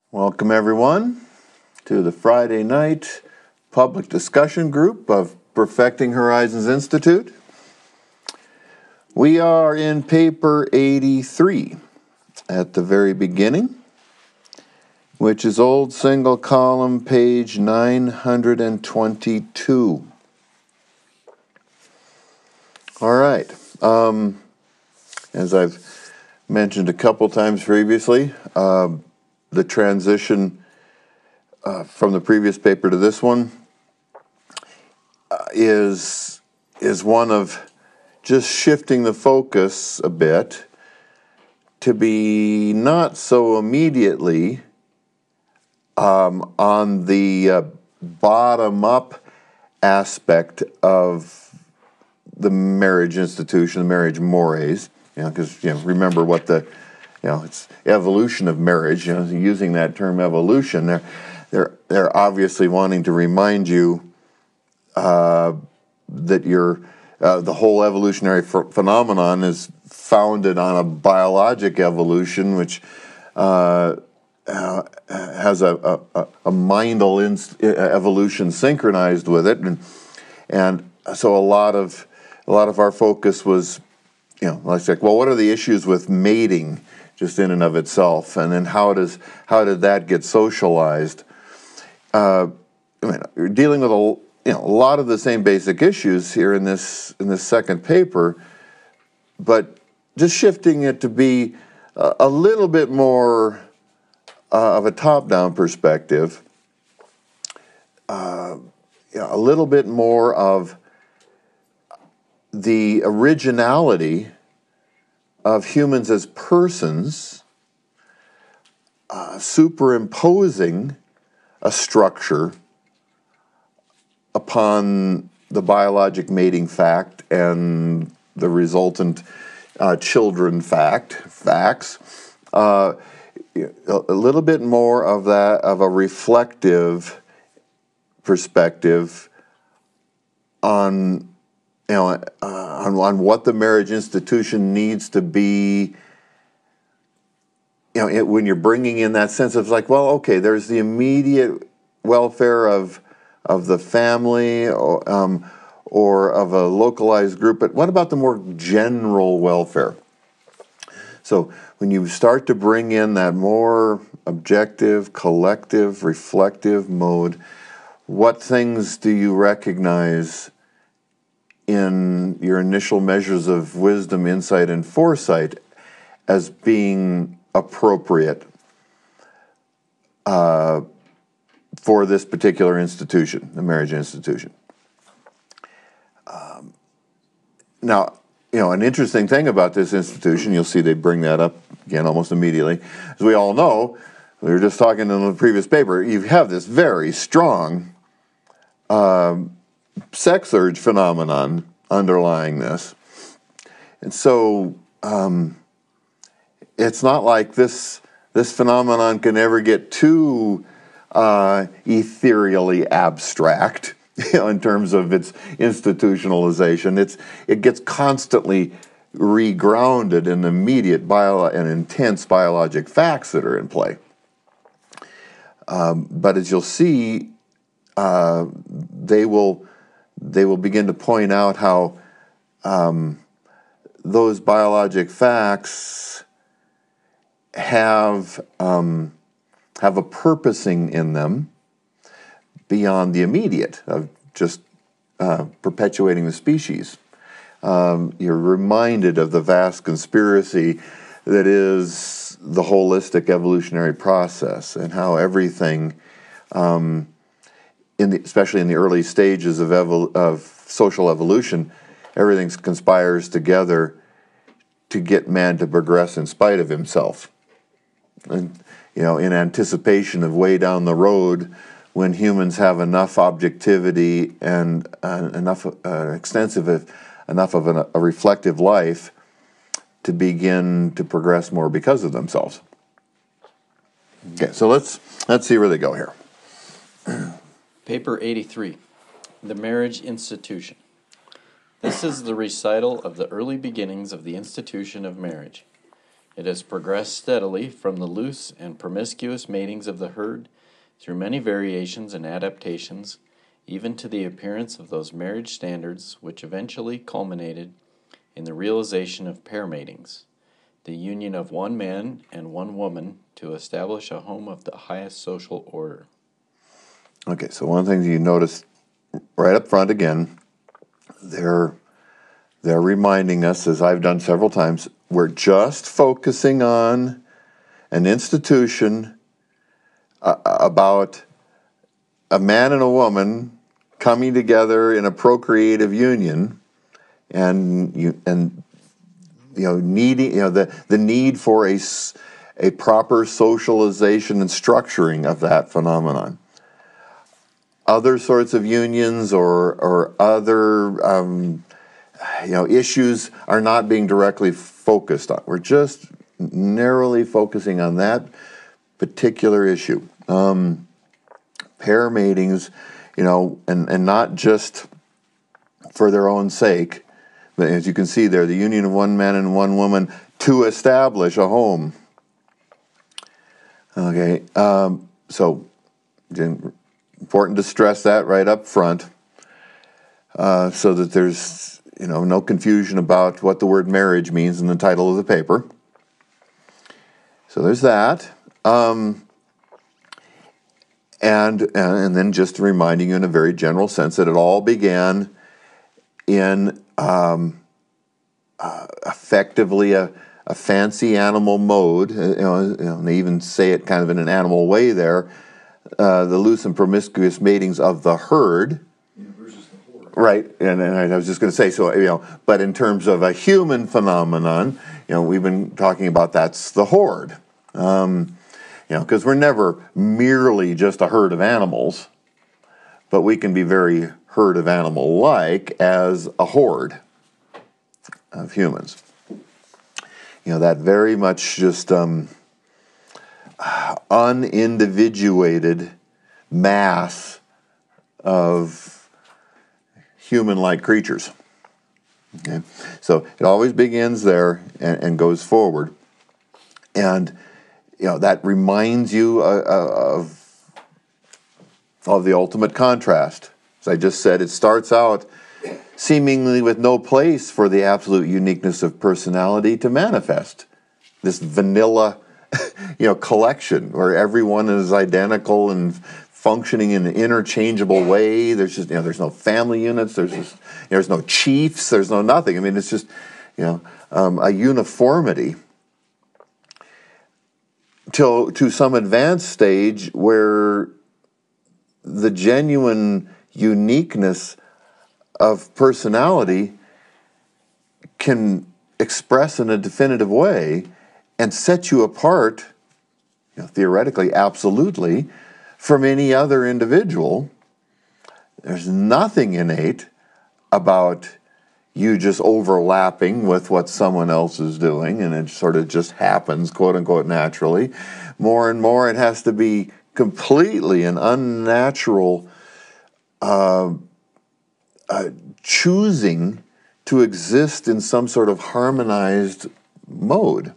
Welcome, everyone, to the Friday night public discussion group of Perfecting Horizons Institute. We are in paper 83 at the very beginning, which is old single column, page 922. All right. As I've mentioned a couple times previously, the transition from the previous paper to this one is one of just shifting the focus a bit to be not so immediately on the bottom-up aspect of the marriage institution, the marriage mores, because remember what it's evolution of marriage. Using that term evolution, they're obviously wanting to remind you that the whole evolutionary phenomenon is founded on a biologic evolution, which has a mindal evolution synchronized with it, and so a lot of our focus was, like, well, what are the issues with mating, just in and of itself, and then how did that get socialized? We're dealing with a lot of the same basic issues here in this second paper, but just shifting it to be a little bit more of a top-down perspective, a little bit more of the originality of humans as persons, superimposing a structure upon the biologic mating fact and the resultant children facts. A little bit more of that, of a reflective perspective on what the marriage institution needs to be. When you're bringing in that sense of like, well, okay, there's the immediate welfare of the family or of a localized group, but what about the more general welfare? So when you start to bring in that more objective, collective, reflective mode, what things do you recognize in your initial measures of wisdom, insight, and foresight as being appropriate for this particular institution, the marriage institution? Now, an interesting thing about this institution, you'll see they bring that up again almost immediately. As we all know, we were just talking in the previous paper, you have this very strong sex urge phenomenon underlying this. And so it's not like this phenomenon can ever get too ethereally abstract, in terms of its institutionalization. It gets constantly regrounded in immediate and intense biologic facts that are in play. But as you'll see, they will begin to point out how those biologic facts have a purposing in them beyond the immediate of just perpetuating the species. You're reminded of the vast conspiracy that is the holistic evolutionary process, and how everything, especially in the early stages of social evolution, everything conspires together to get man to progress in spite of himself. And in anticipation of way down the road, when humans have enough objectivity and enough extensive enough of a reflective life to begin to progress more because of themselves. Okay, so let's see where they go here. Paper 83, The Marriage Institution. This is the recital of the early beginnings of the institution of marriage. It has progressed steadily from the loose and promiscuous matings of the herd through many variations and adaptations, even to the appearance of those marriage standards which eventually culminated in the realization of pair matings, the union of one man and one woman to establish a home of the highest social order. Okay, so one of the things you notice right up front again, they're reminding us, as I've done several times, we're just focusing on an institution about a man and a woman coming together in a procreative union, and needing the need for a proper socialization and structuring of that phenomenon. Other sorts of unions or other issues are not being directly focused on. We're just narrowly focusing on that particular issue. Pair matings, and not just for their own sake, but as you can see there, the union of one man and one woman to establish a home. Okay, so important to stress that right up front, so that there's no confusion about what the word marriage means in the title of the paper. So there's that, and then just reminding you in a very general sense that it all began in effectively a fancy animal mode. They even say it kind of in an animal way there. The loose and promiscuous matings of the herd. Versus the horde. Right, and I was just going to say, so, but in terms of a human phenomenon, we've been talking about that's the horde. Because we're never merely just a herd of animals, but we can be very herd of animal-like as a horde of humans. That very much just unindividuated mass of human-like creatures. Okay? So it always begins there and goes forward. And that reminds you of the ultimate contrast. As I just said, it starts out seemingly with no place for the absolute uniqueness of personality to manifest. This vanilla, collection where everyone is identical and functioning in an interchangeable way. There's just, there's no family units. There's no chiefs. There's no nothing. I mean, it's just, a uniformity to some advanced stage where the genuine uniqueness of personality can express in a definitive way and set you apart, theoretically, absolutely, from any other individual. There's nothing innate about you just overlapping with what someone else is doing, and it sort of just happens, quote unquote, naturally. More and more, it has to be completely an unnatural choosing to exist in some sort of harmonized mode.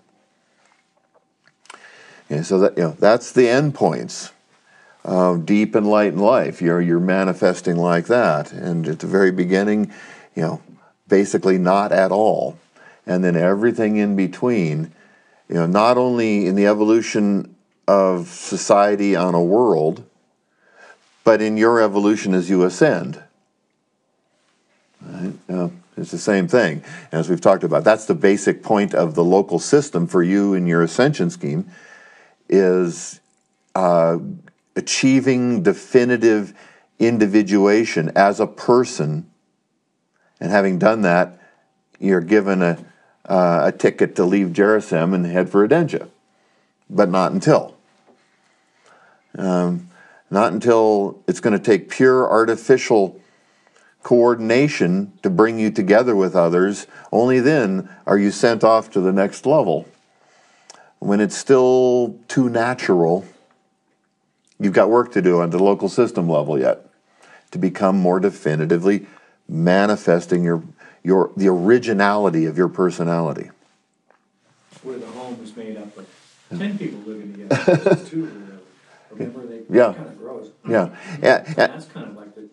And so that's the end points. Deep and light in life, you're manifesting like that, and at the very beginning, basically not at all, and then everything in between. Not only in the evolution of society on a world, but in your evolution as you ascend. Right? It's the same thing. As we've talked about, that's the basic point of the local system for you in your ascension scheme, is achieving definitive individuation as a person. And having done that, you're given a ticket to leave Gerisem and head for Adenja. But not until. Not until it's going to take pure artificial coordination to bring you together with others. Only then are you sent off to the next level. When it's still too natural, you've got work to do on the local system level yet to become more definitively manifesting the originality of your personality. Where the home is made 10 people living together versus 2 or whatever. Remember, Yeah. kind of grows. Yeah. And that's kind of like the,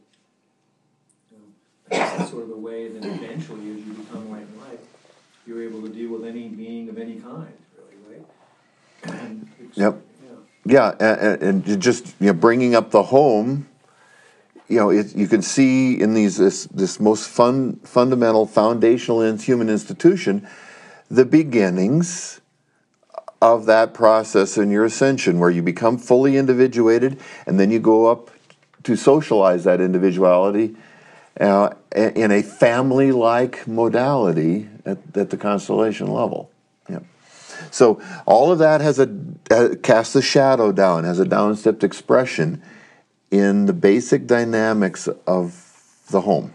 I guess that's sort of the way that eventually, as you become light and life, you're able to deal with any being of any kind, really, right? And Yep. Yeah, and just bringing up the home, you can see in this most fundamental, foundational human institution, the beginnings of that process in your ascension, where you become fully individuated, and then you go up to socialize that individuality in a family-like modality at the constellation level. Yeah. So all of that casts a shadow down, has a down-stepped expression in the basic dynamics of the home.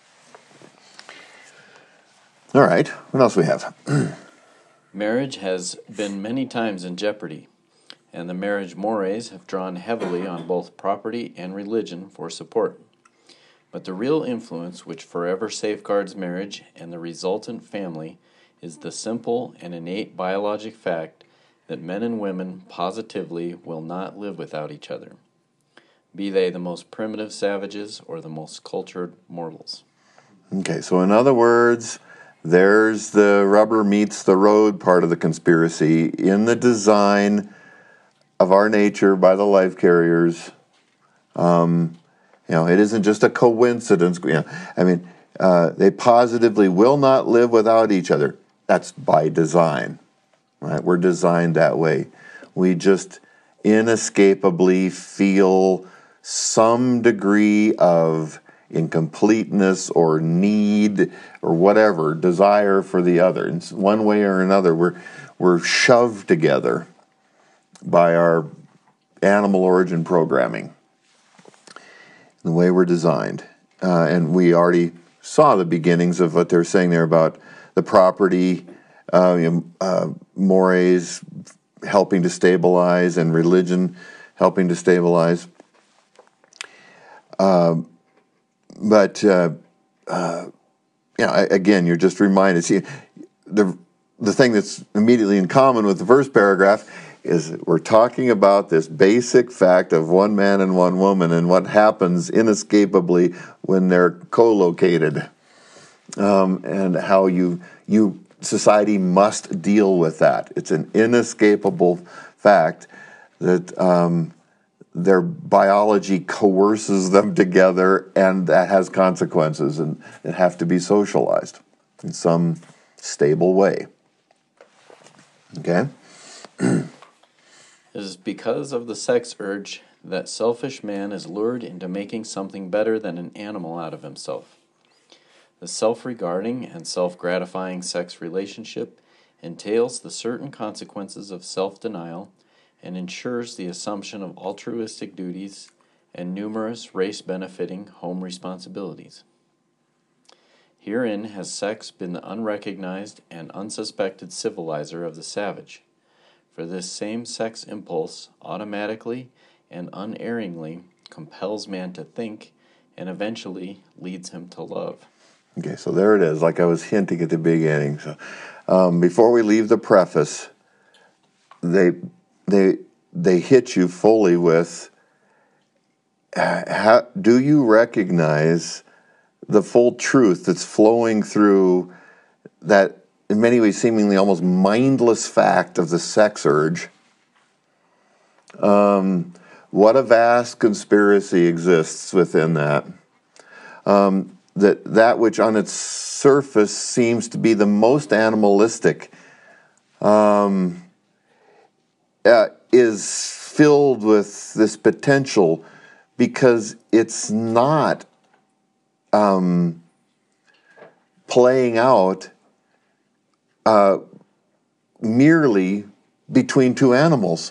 All right, what else we have? Marriage has been many times in jeopardy, and the marriage mores have drawn heavily on both property and religion for support. But the real influence which forever safeguards marriage and the resultant family is the simple and innate biologic fact that men and women positively will not live without each other, be they the most primitive savages or the most cultured mortals. Okay, so in other words, there's the rubber meets the road part of the conspiracy in the design of our nature by the life carriers. It isn't just a coincidence. They positively will not live without each other. That's by design, right? We're designed that way. We just inescapably feel some degree of incompleteness or need or whatever, desire for the other. In one way or another, we're shoved together by our animal origin programming, the way we're designed. And we already saw the beginnings of what they're saying there about the property, mores helping to stabilize, and religion helping to stabilize. Again, you're just reminded. See, the thing that's immediately in common with the first paragraph is we're talking about this basic fact of one man and one woman and what happens inescapably when they're co-located, and how society must deal with that. It's an inescapable fact that their biology coerces them together, and that has consequences, and they have to be socialized in some stable way. Okay? It is because of the sex urge that selfish man is lured into making something better than an animal out of himself. The self-regarding and self-gratifying sex relationship entails the certain consequences of self-denial and ensures the assumption of altruistic duties and numerous race-benefiting home responsibilities. Herein has sex been the unrecognized and unsuspected civilizer of the savage, for this same sex impulse automatically and unerringly compels man to think and eventually leads him to love. Okay, so there it is, like I was hinting at the beginning. So, before we leave the preface, they hit you fully with, do you recognize the full truth that's flowing through that, in many ways, seemingly almost mindless fact of the sex urge? What a vast conspiracy exists within that. That which on its surface seems to be the most animalistic is filled with this potential, because it's not playing out merely between two animals.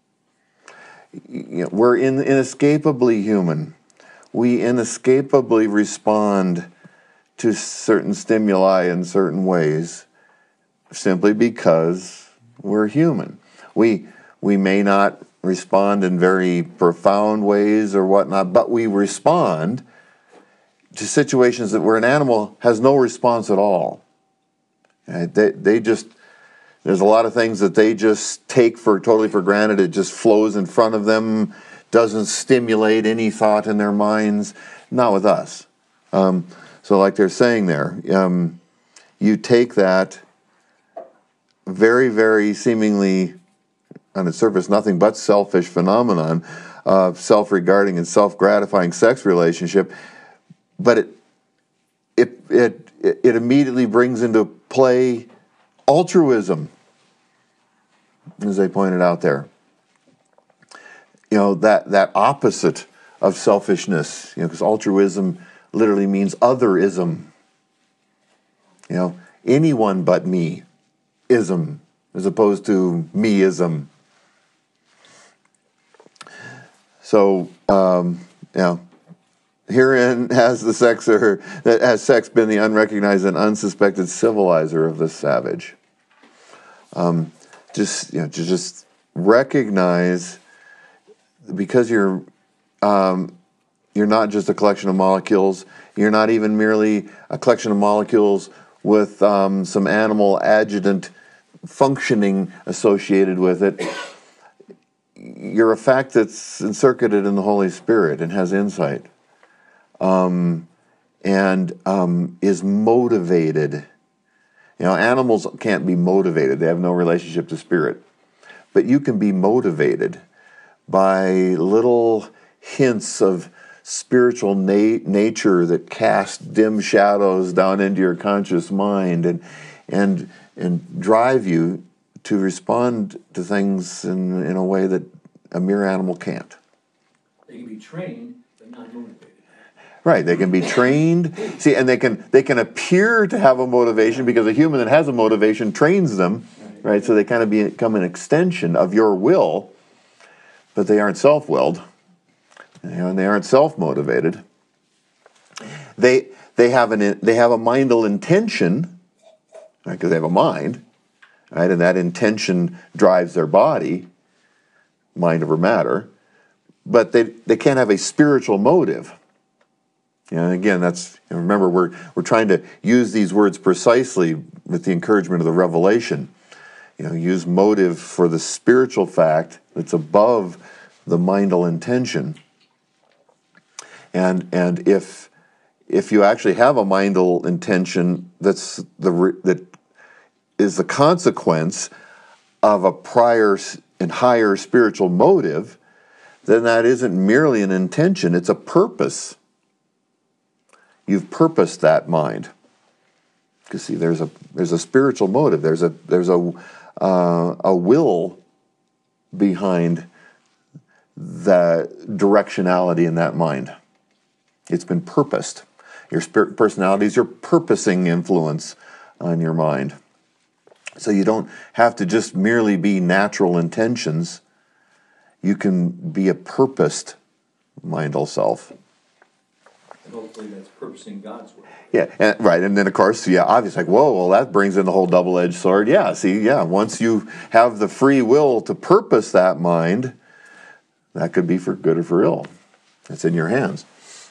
We're inescapably human. We inescapably respond to certain stimuli in certain ways simply because we're human. We may not respond in very profound ways or whatnot, but we respond to situations where an animal has no response at all. They just There's a lot of things that they just take totally for granted. It just flows in front of them, doesn't stimulate any thought in their minds. Not with us. So like they're saying there, you take that very, very seemingly, on its surface, nothing but selfish phenomenon of self-regarding and self-gratifying sex relationship, but it immediately brings into play altruism, as they pointed out there. That opposite of selfishness, because altruism literally means otherism. Anyone but me-ism, as opposed to me-ism. So, herein has sex been the unrecognized and unsuspected civilizer of the savage. Just recognize, because you're not just a collection of molecules. You're not even merely a collection of molecules with some animal adjutant functioning associated with it. You're a fact that's encircled in the Holy Spirit and has insight, and is motivated. Animals can't be motivated. They have no relationship to spirit. But you can be motivated by little hints of spiritual nature that cast dim shadows down into your conscious mind and drive you to respond to things in a way that a mere animal can't. They can be trained, but not motivated. Right, they can be trained. See, and they can appear to have a motivation because a human that has a motivation trains them, right? So they kind of become an extension of your will, but they aren't self-willed, and they aren't self-motivated. They have a mindal intention, right? Because they have a mind, right? And that intention drives their body, mind over matter, but they can't have a spiritual motive. Again, remember, we're trying to use these words precisely with the encouragement of the revelation. Use motive for the spiritual fact that's above the mindal intention. And if you actually have a mindal intention that is the consequence of a prior and higher spiritual motive, then that isn't merely an intention; it's a purpose. You've purposed that mind. Because see, there's a spiritual motive. There's a will behind the directionality in that mind. It's been purposed. Your personality is your purposing influence on your mind. So you don't have to just merely be natural intentions. You can be a purposed mindal self. And hopefully that's purposing God's will. Yeah, right. And then, of course, obviously, that brings in the whole double-edged sword. Once you have the free will to purpose that mind, that could be for good or for ill. It's in your hands.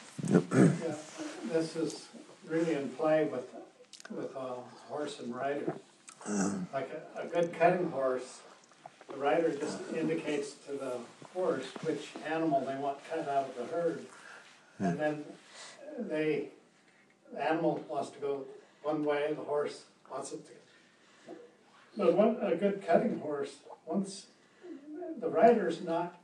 This is really in play with horse and rider. Like a good cutting horse, the rider just indicates to the horse which animal they want cut out of the herd. And then the animal wants to go one way, the horse wants it to. But a good cutting horse, once the rider's not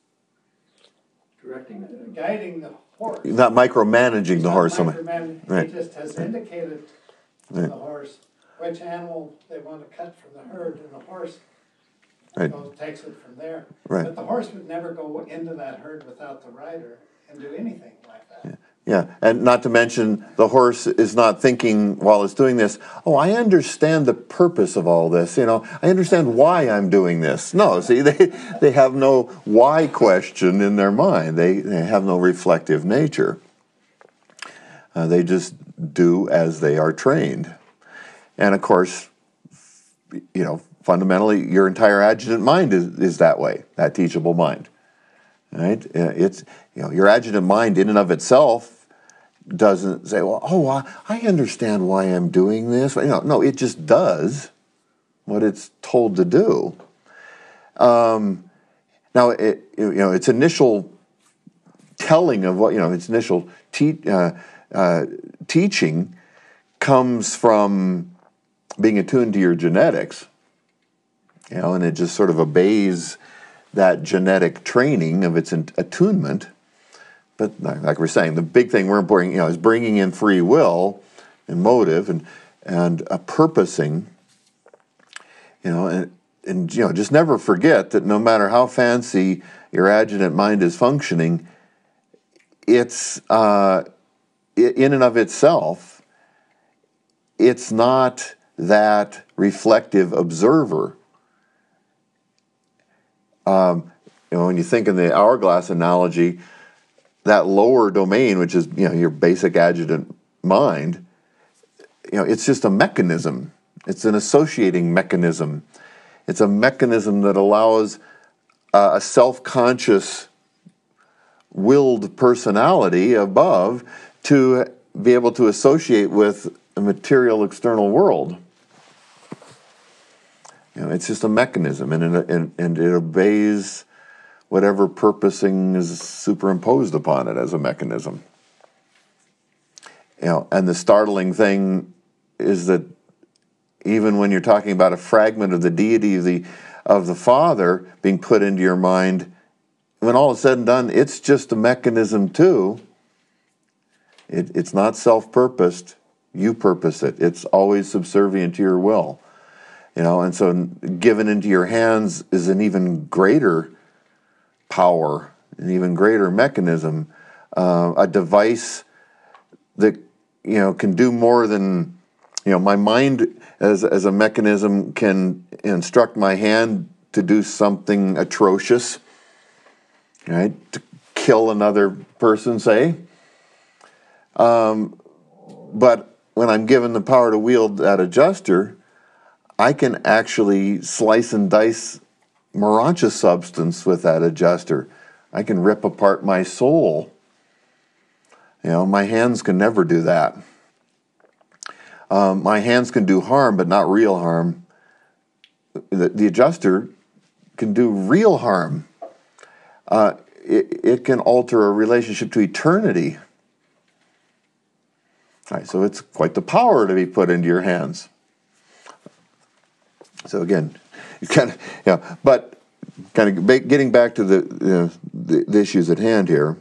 guiding the horse. You're not micromanaging the horse. Right. He just has indicated to the horse which animal they want to cut from the herd, and the horse takes it from there. Right. But the horse would never go into that herd without the rider and do anything like that. Yeah, and not to mention the horse is not thinking while it's doing this, I understand the purpose of all this. I understand why I'm doing this. No, see, they have no why question in their mind. They have no reflective nature. They just do as they are trained. And of course, fundamentally, your entire adjutant mind is that way, that teachable mind. Right? It's your adjutant mind in and of itself doesn't say, I understand why I'm doing this. No, it just does. what it's told to do. Now, its initial telling of what, its initial teaching comes from being attuned to your genetics, and it just sort of obeys that genetic training of its attunement. But like we're saying, the big thing we're bringing, is bringing in free will and motive and a purposing, and just never forget that no matter how fancy your adjutant mind is functioning, it's in and of itself, it's not that reflective observer. When you think in the hourglass analogy, that lower domain, which is your basic adjutant mind, it's just a mechanism. It's an associating mechanism. It's a mechanism that allows a self-conscious, willed personality above to be able to associate with a material external world. It's just a mechanism, and it obeys whatever purposing is superimposed upon it as a mechanism. And the startling thing is that even when you're talking about a fragment of the deity of the Father being put into your mind, when all is said and done, it's just a mechanism too. It's not self-purposed. You purpose it. It's always subservient to your will. And so given into your hands is an even greater power, an even greater mechanism, a device that can do more than my mind as a mechanism can instruct my hand to do something atrocious, right? To kill another person, say. But when I'm given the power to wield that adjuster, I can actually slice and dice Morontia substance with that adjuster. I can rip apart my soul. My hands can never do that. My hands can do harm, but not real harm. The adjuster can do real harm. It can alter a relationship to eternity. All right, so it's quite the power to be put into your hands. So again, but kind of getting back to the issues at hand here.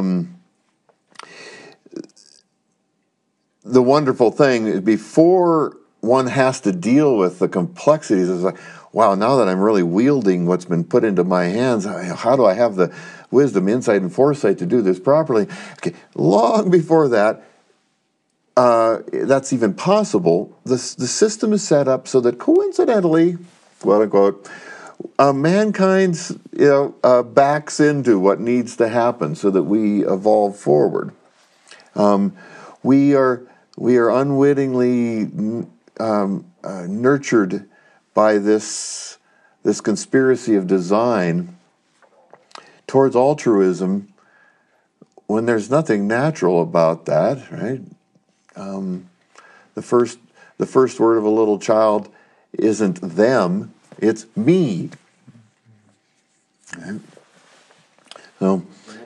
The wonderful thing is, before one has to deal with the complexities, it's like, wow, now that I'm really wielding what's been put into my hands, how do I have the wisdom, insight, and foresight to do this properly? Okay, long before that, that's even possible, the system is set up so that coincidentally, quote unquote, mankind backs into what needs to happen so that we evolve forward. We are unwittingly nurtured by this conspiracy of design towards altruism when there's nothing natural about that, right? The first word of a little child isn't them, it's me. Right? So,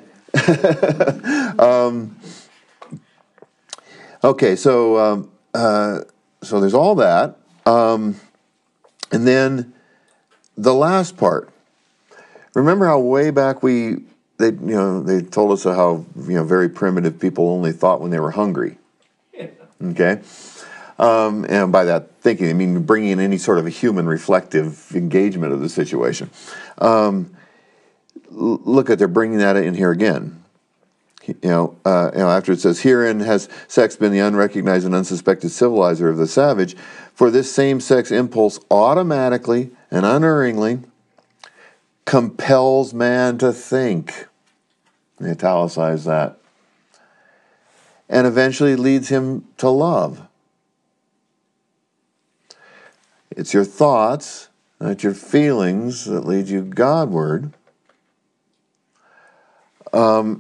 okay, so there's all that, and then the last part. Remember how way back they told us how very primitive people only thought when they were hungry. Okay, and by that thinking, I mean bringing in any sort of a human reflective engagement of the situation. Look at, they're bringing that in here again. After it says, herein has sex been the unrecognized and unsuspected civilizer of the savage, for this same sex impulse automatically and unerringly compels man to think. They italicize that. And eventually leads him to love. It's your thoughts, not your feelings, that lead you Godward. And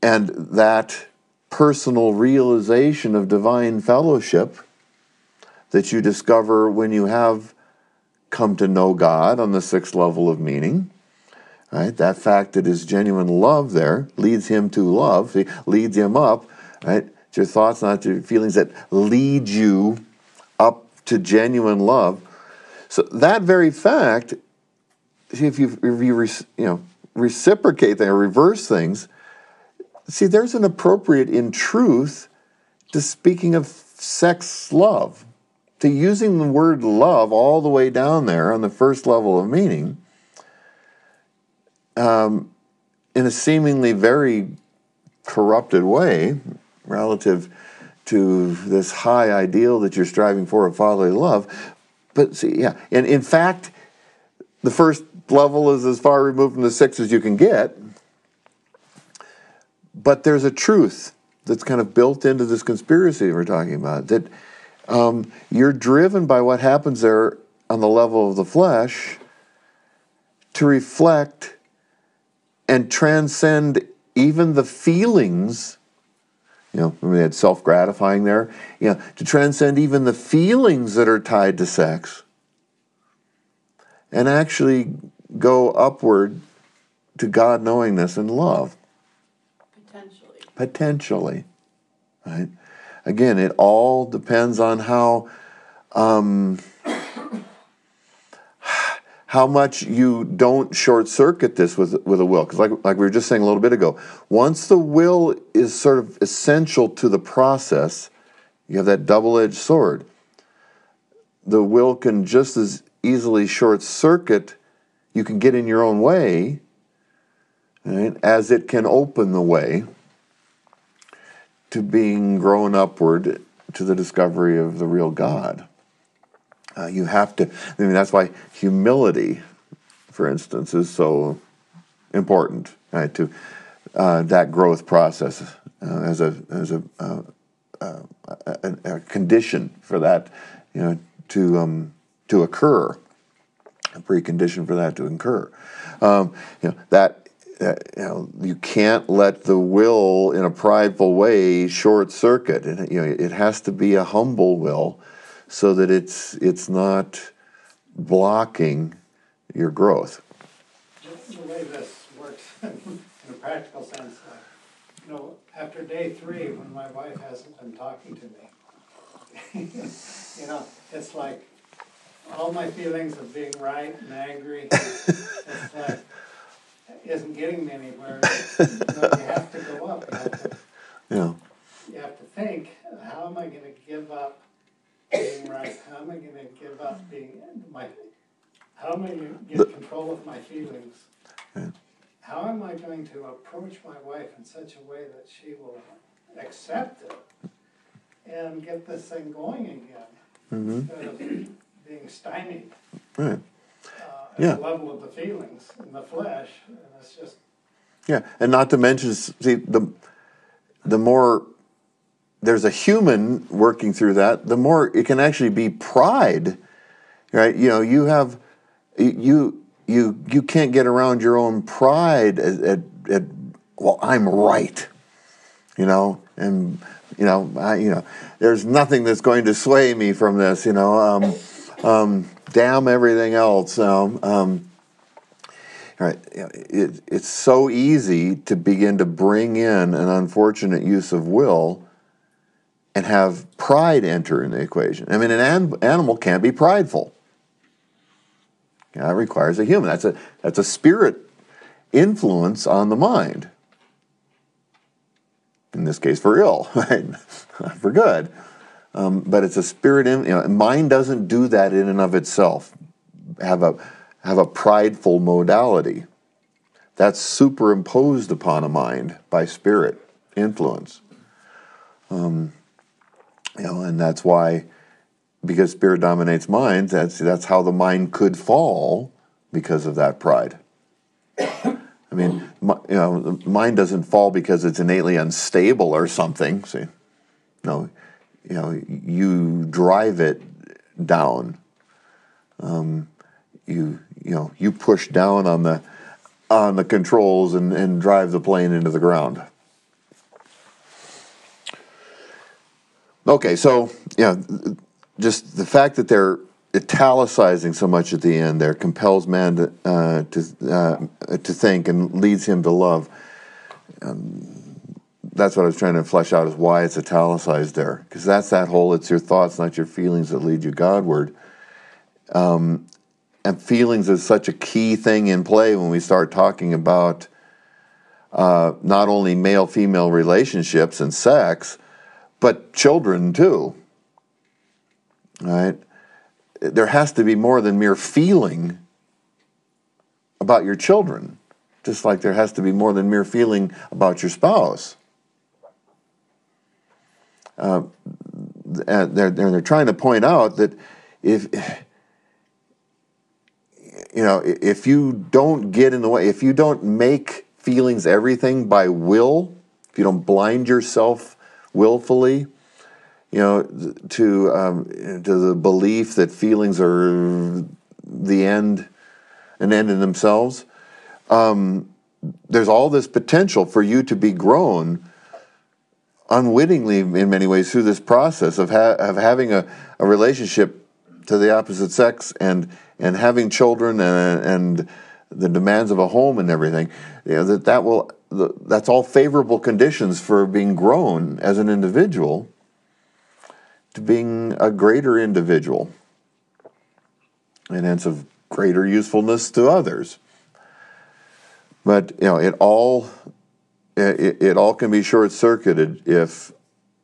that personal realization of divine fellowship, that you discover when you have come to know God on the sixth level of meaning. Right? That fact that his genuine love there leads him to love, leads him up. Right? It's your thoughts, not your feelings, that lead you up to genuine love. So that very fact, see, if you reciprocate that or reverse things, see, there's an appropriate in truth to speaking of sex love, to using the word love all the way down there on the first level of meaning, in a seemingly very corrupted way relative to this high ideal that you're striving for of fatherly love. But see, yeah, and in fact, the first level is as far removed from the sixth as you can get. But there's a truth that's kind of built into this conspiracy we're talking about, that you're driven by what happens there on the level of the flesh to reflect and transcend even the feelings. We had self-gratifying there. To transcend even the feelings that are tied to sex and actually go upward to God knowingness and love. Potentially. Right? Again, it all depends on how much you don't short-circuit this with a will. Because like we were just saying a little bit ago, once the will is sort of essential to the process, you have that double-edged sword. The will can just as easily short-circuit, you can get in your own way, right, as it can open the way to being grown upward to the discovery of the real God. You have to, that's why humility, for instance, is so important, right, to that growth process as a condition for that, to occur, a precondition for that to occur. You can't let the will in a prideful way short circuit. It has to be a humble will, so that it's not blocking your growth. The way this works in a practical sense, after day 3, when my wife hasn't been talking to me, it's like all my feelings of being right and angry, it's like, isn't getting me anywhere. You have to go up. You have to think, how am I going to give up being right? How am I going to give up how am I going to get control of my feelings? How am I going to approach my wife in such a way that she will accept it and get this thing going again, instead of being stymied at the level of the feelings in the flesh? And it's just... And not to mention, see, the more there's a human working through that, the more it can actually be pride, right? You can't get around your own pride at well, I'm right, and there's nothing that's going to sway me from this, damn everything else. Right? It's so easy to begin to bring in an unfortunate use of will and have pride enter in the equation. I mean, an animal can't be prideful. That requires a human. That's a spirit influence on the mind. In this case, for ill, right? Not for good. But it's a spirit. Mind doesn't do that in and of itself. Have a prideful modality. That's superimposed upon a mind by spirit influence. And that's why, because spirit dominates mind, that's how the mind could fall, because of that pride. I mean, the mind doesn't fall because it's innately unstable or something. See, no, you drive it down. You push down on the controls and drive the plane into the ground. just the fact that they're italicizing so much at the end there compels man to think and leads him to love. That's what I was trying to flesh out, is why it's italicized there, because that's that whole "it's your thoughts, not your feelings, that lead you Godward." And feelings is such a key thing in play when we start talking about not only male-female relationships and sex, but children too. Right? There has to be more than mere feeling about your children, just like there has to be more than mere feeling about your spouse. And they're trying to point out that if you don't get in the way, if you don't make feelings everything by will, if you don't blind yourself willfully, to the belief that feelings are an end in themselves, there's all this potential for you to be grown unwittingly, in many ways, through this process of having a relationship to the opposite sex and having children and the demands of a home and everything. That's all favorable conditions for being grown as an individual to being a greater individual, and hence of greater usefulness to others. But it all can be short-circuited if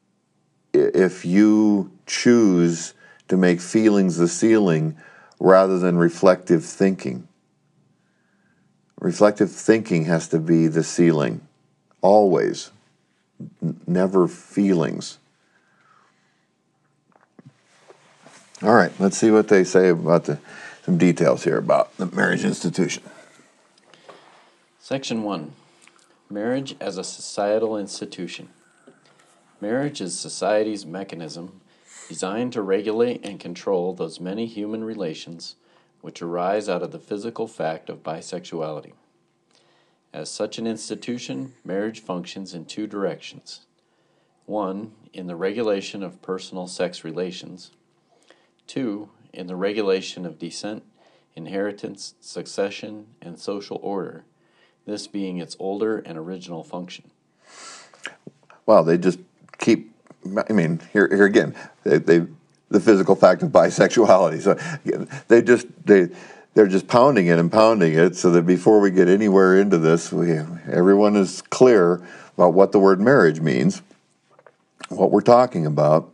you choose to make feelings the ceiling rather than reflective thinking. Reflective thinking has to be the ceiling, always, never feelings. All right, let's see what they say about some details here about the marriage institution. Section 1. Marriage as a societal institution. Marriage is society's mechanism designed to regulate and control those many human relations which arise out of the physical fact of bisexuality. As such an institution, marriage functions in two directions. 1. In the regulation of personal sex relations. 2. In the regulation of descent, inheritance, succession, and social order, this being its older and original function. Well, they just keep, here again, the physical fact of bisexuality. So they're just pounding it so that before we get anywhere into this, everyone is clear about what the word marriage means, what we're talking about.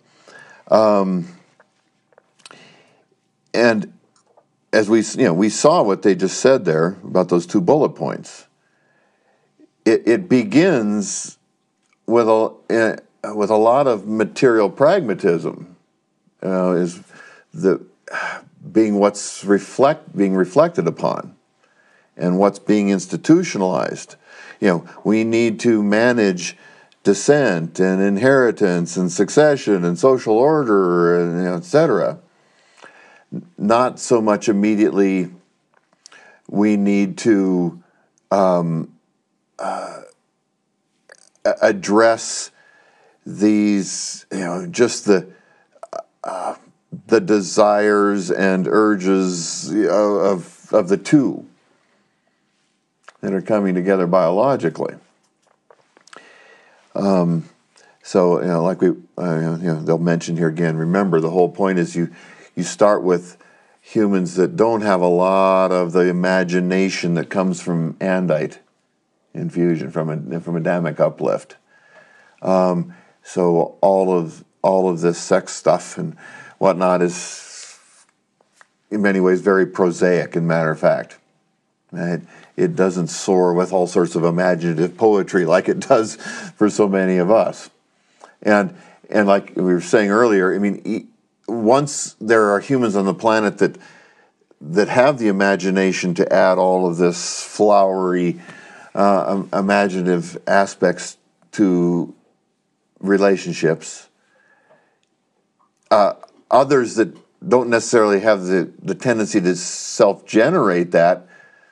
And as we saw what they just said there about those 2 bullet points, it begins with a lot of material pragmatism, is being what's being reflected upon, and what's being institutionalized. We need to manage descent and inheritance and succession and social order and etc. Not so much immediately we need to address these, just the desires and urges of the two that are coming together biologically. So, like they'll mention here again, remember the whole point is you start with humans that don't have a lot of the imagination that comes from andite infusion, from Adamic uplift. So all of this sex stuff and whatnot is in many ways very prosaic, in matter of fact. Right? It doesn't soar with all sorts of imaginative poetry like it does for so many of us. And like we were saying earlier, once there are humans on the planet that have the imagination to add all of this flowery, imaginative aspects to relationships, others that don't necessarily have the tendency to self-generate that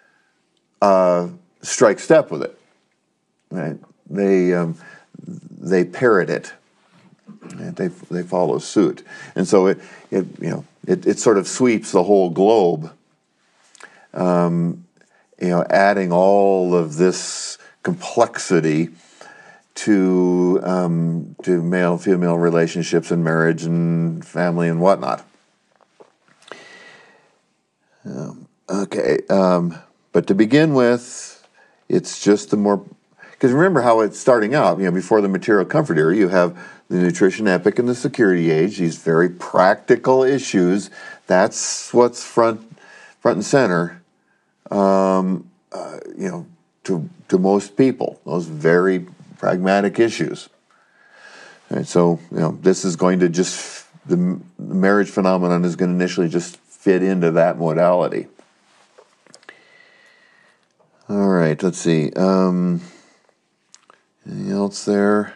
strike step with it. Right? They parrot it, And they follow suit, and so it sort of sweeps the whole globe. Adding all of this complexity to male-female relationships and marriage and family and whatnot. But to begin with, it's just the more, because remember how it's starting out. Before the material comfort era, you have the nutrition epic and the security age. These very practical issues. That's what's front and center. To most people, those very pragmatic issues. And so, this is going to the marriage phenomenon is going to initially just fit into that modality. All right, let's see. Anything else there?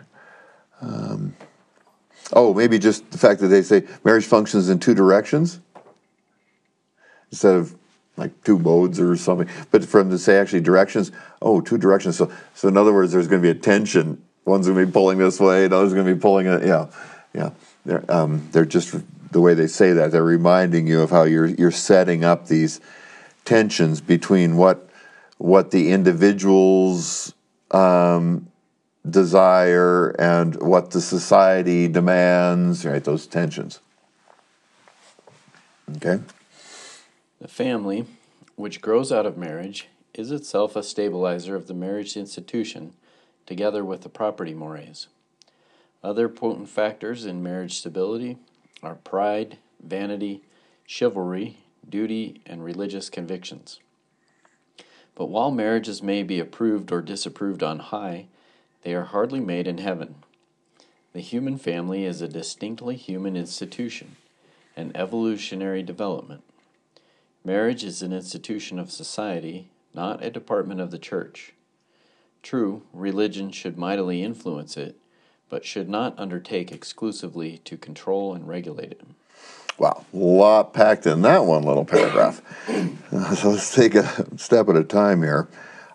Maybe just the fact that they say marriage functions in two directions instead of like two modes or something, but from to say actually directions, two directions. So in other words, there's going to be a tension. One's going to be pulling this way, another's going to be pulling it. Yeah. They're just the way they say that. They're reminding you of how you're setting up these tensions between what the individual's desire and what the society demands. Right, those tensions. Okay. The family, which grows out of marriage, is itself a stabilizer of the marriage institution, together with the property mores. Other potent factors in marriage stability are pride, vanity, chivalry, duty, and religious convictions. But while marriages may be approved or disapproved on high, they are hardly made in heaven. The human family is a distinctly human institution, an evolutionary development. Marriage is an institution of society, not a department of the church. True, religion should mightily influence it, but should not undertake exclusively to control and regulate it. Wow, a lot packed in that one little paragraph. So let's take a step at a time here.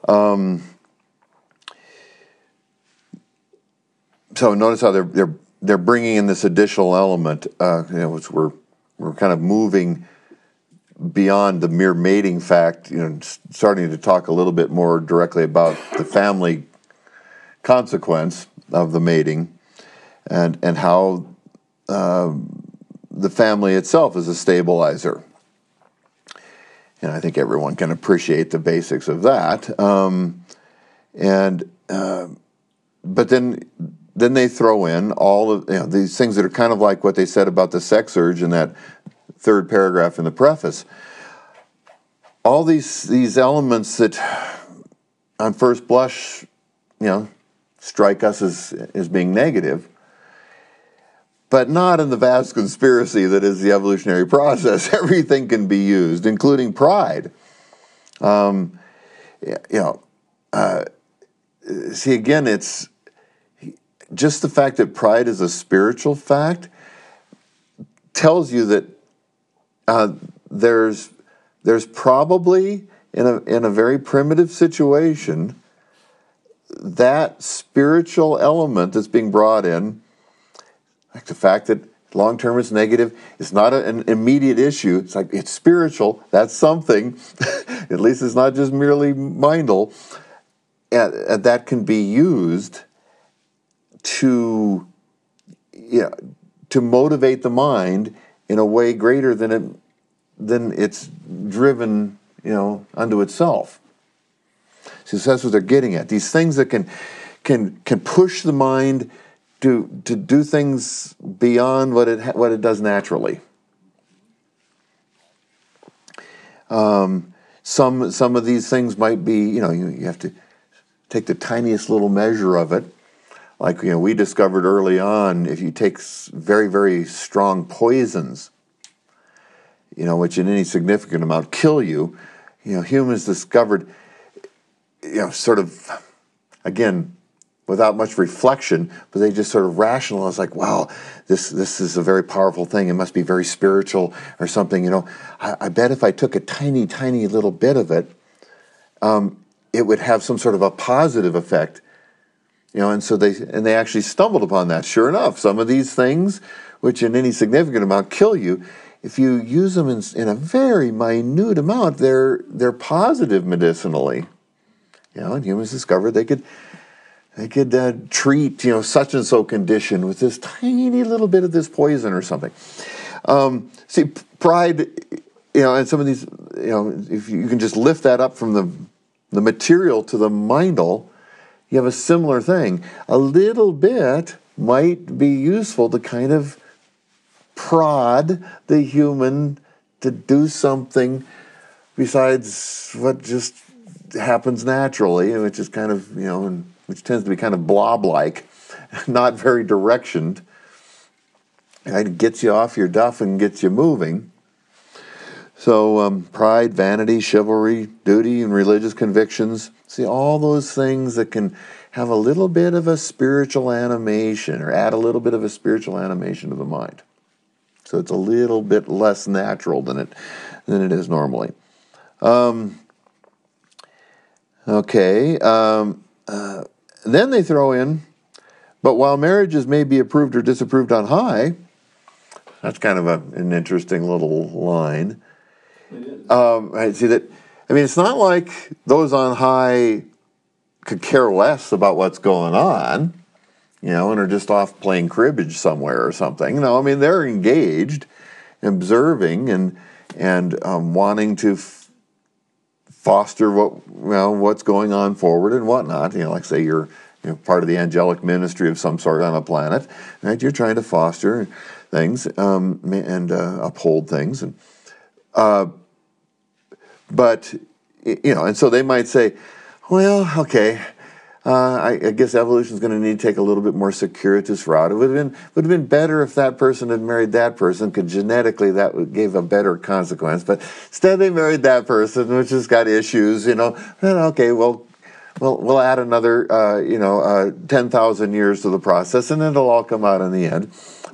So notice how they're bringing in this additional element, which we're kind of moving beyond the mere mating fact, starting to talk a little bit more directly about the family consequence of the mating, and how the family itself is a stabilizer. And I think everyone can appreciate the basics of that. But then they throw in all of these things that are kind of like what they said about the sex urge in that third paragraph in the preface. All these elements that, on first blush, strike us as being negative, but not in the vast conspiracy that is the evolutionary process. Everything can be used, including pride. See, again, it's just the fact that pride is a spiritual fact tells you that there's probably in a very primitive situation that spiritual element that's being brought in, like the fact that long-term is negative, it's not an immediate issue. It's like, it's spiritual. That's something. At least it's not just merely mindal. And that can be used to motivate the mind in a way greater than it's driven, unto itself. So that's what they're getting at. These things that can push the mind to do things beyond what it does naturally. Some of these things might be, you have to take the tiniest little measure of it. Like, we discovered early on, if you take very, very strong poisons, which in any significant amount kill you, humans discovered, sort of, again, without much reflection, but they just sort of rationalized, like, wow, this is a very powerful thing. It must be very spiritual or something. I bet if I took a tiny, tiny little bit of it, it would have some sort of a positive effect And so they actually stumbled upon that. Sure enough, some of these things, which in any significant amount kill you, if you use them in a very minute amount, they're positive medicinally. And humans discovered they could treat such and so condition with this tiny little bit of this poison or something. See, pride, and some of these, if you can just lift that up from the material to the mindal, you have a similar thing. A little bit might be useful to kind of prod the human to do something besides what just happens naturally, which is kind of, which tends to be kind of blob-like, not very directioned. It gets you off your duff and gets you moving. So pride, vanity, chivalry, duty, and religious convictions. See, all those things that can have a little bit of a spiritual animation or add a little bit of a spiritual animation to the mind. So it's a little bit less natural than it is normally. Then they throw in, but while marriages may be approved or disapproved on high, that's kind of an interesting little line. It is. Right, see that, it's not like those on high could care less about what's going on, and are just off playing cribbage somewhere or something. No, they're engaged, observing, and wanting to foster what's going on forward and whatnot. Like say you're part of the angelic ministry of some sort on a planet, right? You're trying to foster things and uphold things, and and so they might say, well, okay, I guess evolution is going to need to take a little bit more circuitous route. It would have been better if that person had married that person, because genetically that gave a better consequence. But instead they married that person, which has got issues. Then okay, well, we'll add another 10,000 years to the process, and it'll all come out in the end.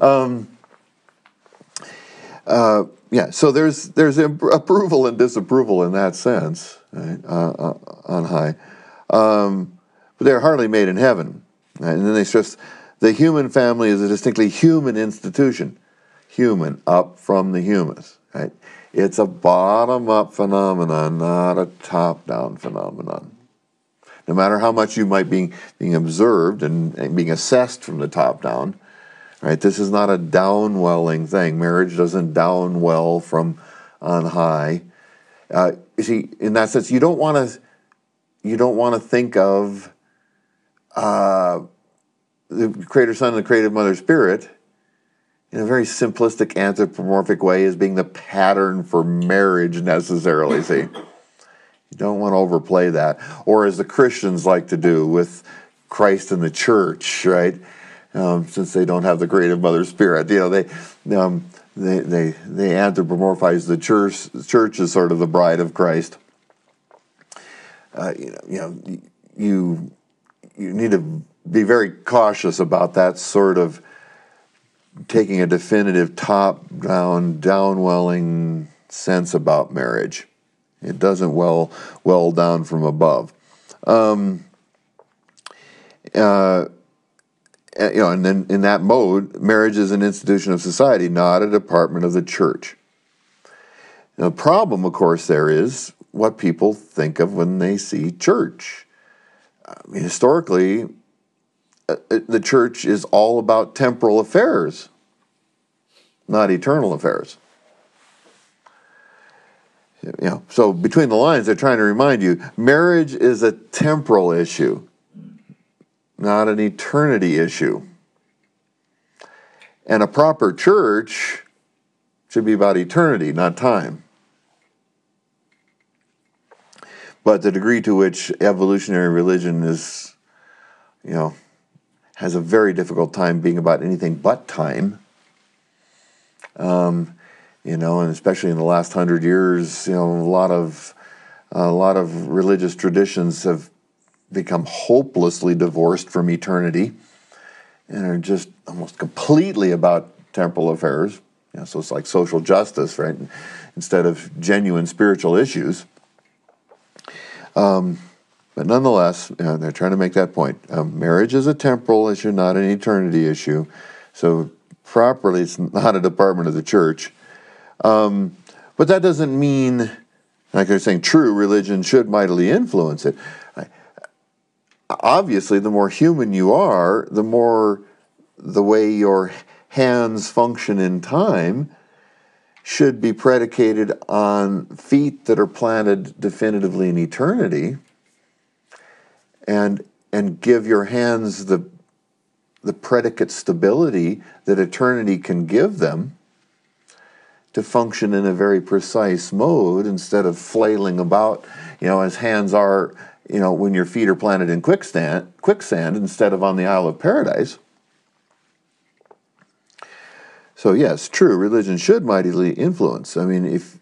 So there's approval and disapproval in that sense, right, on high. But they're hardly made in heaven. Right? And then they stress the human family is a distinctly human institution. Human, up from the humus. Right? It's a bottom-up phenomenon, not a top-down phenomenon. No matter how much you might be being observed and being assessed from the top down, right? This is not a downwelling thing. Marriage doesn't downwell from on high. You see, in that sense, you don't want to think of the Creator Son and the Creative Mother Spirit in a very simplistic anthropomorphic way as being the pattern for marriage necessarily. See, you don't want to overplay that, or as the Christians like to do with Christ and the church, right? Since they don't have the Creative Mother Spirit, they anthropomorphize the church. The church is sort of the bride of Christ. You need to be very cautious about that sort of taking a definitive top-down, downwelling sense about marriage. It doesn't well down from above. And then in that mode, marriage is an institution of society, not a department of the church. Now, the problem, of course, there is what people think of when they see church. Historically, the church is all about temporal affairs, not eternal affairs. So between the lines, they're trying to remind you, marriage is a temporal issue, not an eternity issue. And a proper church should be about eternity, not time. But the degree to which evolutionary religion is, has a very difficult time being about anything but time, and especially in the last 100 years, a lot of religious traditions have become hopelessly divorced from eternity and are just almost completely about temporal affairs. So it's like social justice, right? Instead of genuine spiritual issues. But nonetheless, they're trying to make that point. Marriage is a temporal issue, not an eternity issue. So properly, it's not a department of the church. But that doesn't mean, like they're saying, true religion should mightily influence it. Obviously, the more human you are, the more the way your hands function in time should be predicated on feet that are planted definitively in eternity, and give your hands the predicate stability that eternity can give them to function in a very precise mode instead of flailing about, as hands are, when your feet are planted in quicksand instead of on the Isle of Paradise. So yes, true, religion should mightily influence. I mean, if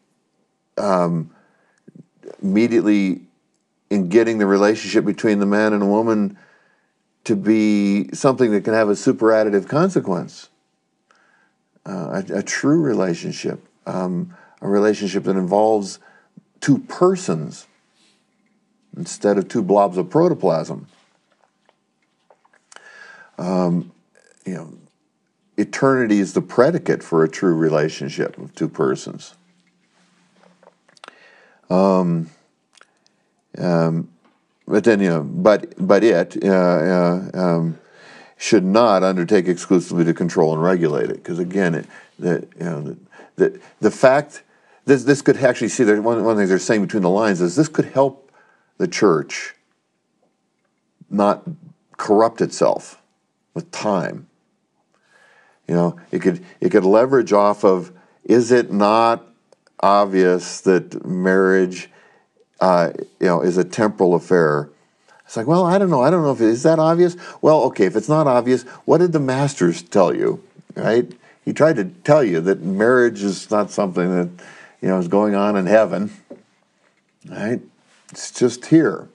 immediately in getting the relationship between the man and a woman to be something that can have a superadditive consequence, a true relationship, a relationship that involves two persons instead of two blobs of protoplasm. Eternity is the predicate for a true relationship of two persons. But then, but it should not undertake exclusively to control and regulate it, because again, the fact this could actually see that one of the things they're saying between the lines is this could help the church not corrupt itself with time. It could leverage off of, is it not obvious that marriage is a temporal affair? It's like, well, I don't know if is that obvious. Well, okay, if it's not obvious, what did the masters tell you, right? He tried to tell you that marriage is not something that is going on in heaven, right? It's just here.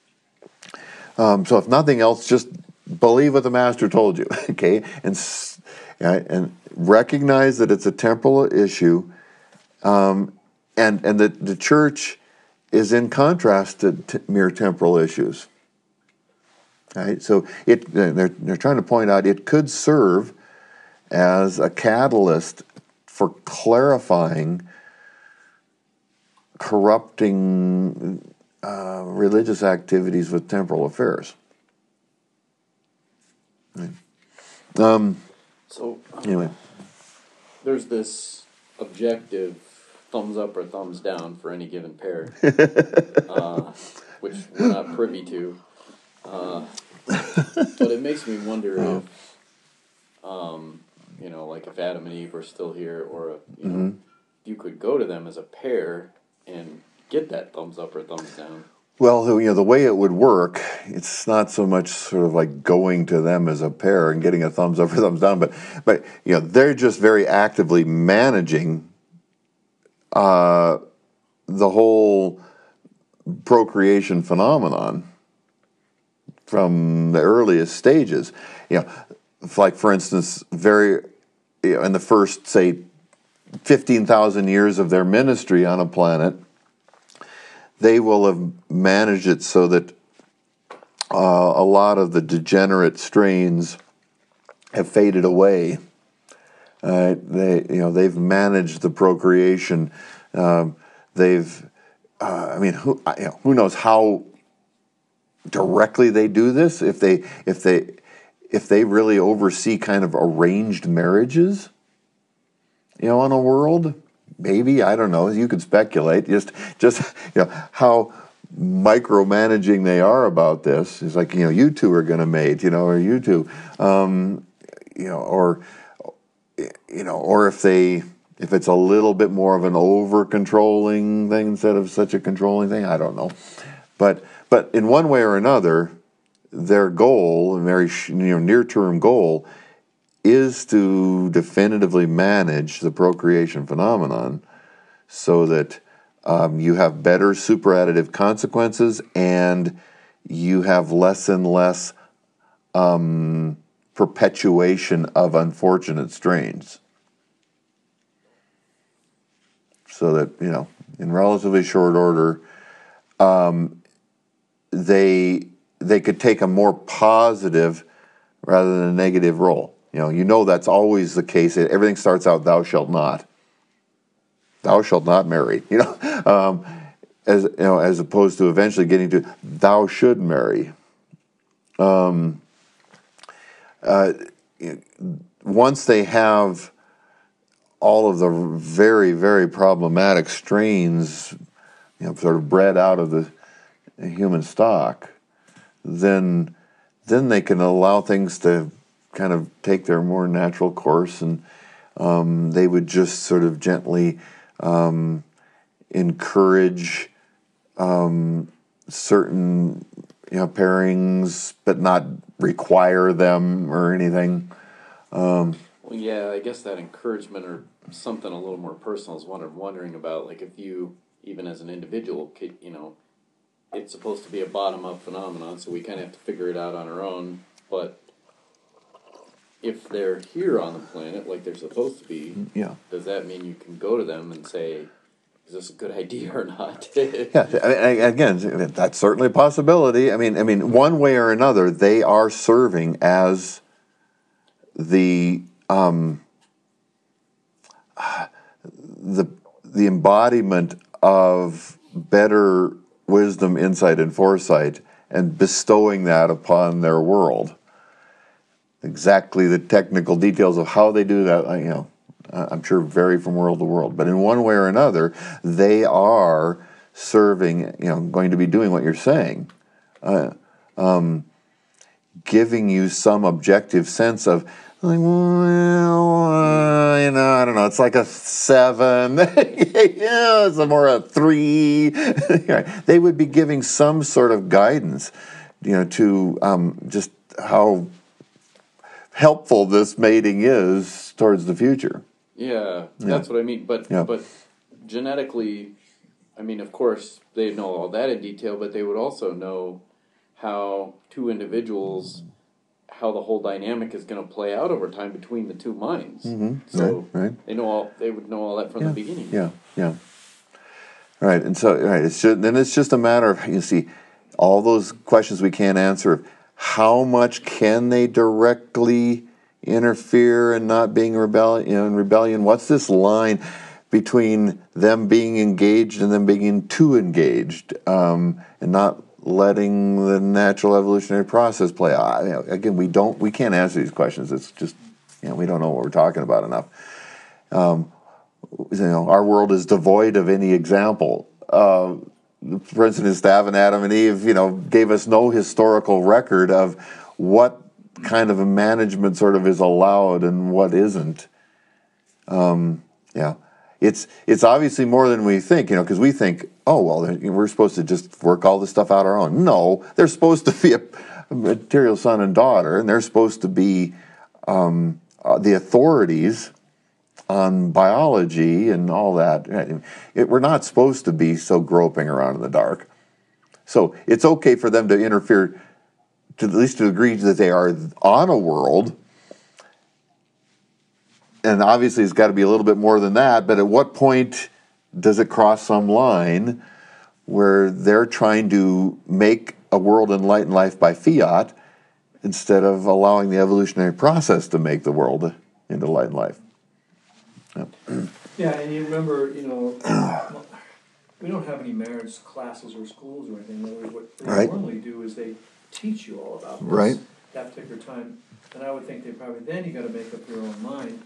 So if nothing else, just believe what the master told you, okay? And recognize that it's a temporal issue, and that the church is in contrast to mere temporal issues. Right? So they're trying to point out it could serve as a catalyst for clarifying corrupting religious activities with temporal affairs. Right. So Anyway, there's this objective thumbs up or thumbs down for any given pair, which we're not privy to. But it makes me wonder if, like if Adam and Eve were still here, or you could go to them as a pair and get that thumbs up or thumbs down. well, the way it would work, it's not so much sort of like going to them as a pair and getting a thumbs up or thumbs down, but they're just very actively managing the whole procreation phenomenon from the earliest stages. Like for instance, in the first, say, 15,000 years of their ministry on a planet, they will have managed it so that a lot of the degenerate strains have faded away. They've managed the procreation. Who knows how directly they do this? If they really oversee kind of arranged marriages, on a world. Maybe, I don't know. You could speculate. Just how micromanaging they are about this. It's like, you two are going to mate, or you two, or if it's a little bit more of an over-controlling thing instead of such a controlling thing, I don't know. But in one way or another, their goal, a very near-term goal, is to definitively manage the procreation phenomenon so that you have better superadditive consequences and you have less and less perpetuation of unfortunate strains. So that, in relatively short order, they could take a more positive rather than a negative role. You know that's always the case. Everything starts out, thou shalt not. Thou shalt not marry. As opposed to eventually getting to thou should marry. Once they have all of the very, very problematic strains, sort of bred out of the human stock, then they can allow things to kind of take their more natural course, and they would just sort of gently encourage certain pairings, but not require them or anything. Well, yeah, I guess that encouragement or something a little more personal is what I'm wondering about. Like, if you, even as an individual, it's supposed to be a bottom-up phenomenon, so we kind of have to figure it out on our own. But if they're here on the planet like they're supposed to be, does that mean you can go to them and say, is this a good idea or not? Yeah, again, that's certainly a possibility. I mean, one way or another, they are serving as the embodiment of better wisdom, insight, and foresight, and bestowing that upon their world. Exactly the technical details of how they do that, I'm sure vary from world to world. But in one way or another, they are serving, going to be doing what you're saying, giving you some objective sense of, I don't know, it's like a 7. It's more a 3. They would be giving some sort of guidance, to just how helpful this mating is towards the future. Yeah, that's what I mean. But genetically, of course, they know all that in detail, but they would also know how two individuals, how the whole dynamic is going to play out over time between the two minds. Mm-hmm. So right. They would know all that from the beginning. Yeah. Right, and so it's just a matter of, all those questions we can't answer. How much can they directly interfere and not being in rebellion? What's this line between them being engaged and them being too engaged, and not letting the natural evolutionary process play out? Again, we can't answer these questions. It's just we don't know what we're talking about enough. Our world is devoid of any example. For instance, Adam and Eve, gave us no historical record of what kind of a management sort of is allowed and what isn't. It's obviously more than we think, because we think, we're supposed to just work all this stuff out our own. No, they're supposed to be a material son and daughter, and they're supposed to be the authorities on biology and all that. We're not supposed to be so groping around in the dark. So it's okay for them to interfere, to at least to the degree that they are on a world. And obviously it's got to be a little bit more than that, but at what point does it cross some line where they're trying to make a world in light and life by fiat instead of allowing the evolutionary process to make the world into light and life? Yeah, and you remember, we don't have any marriage classes or schools or anything. What they normally do is they teach you all about this that particular time. And I would think they probably, then you got to make up your own mind,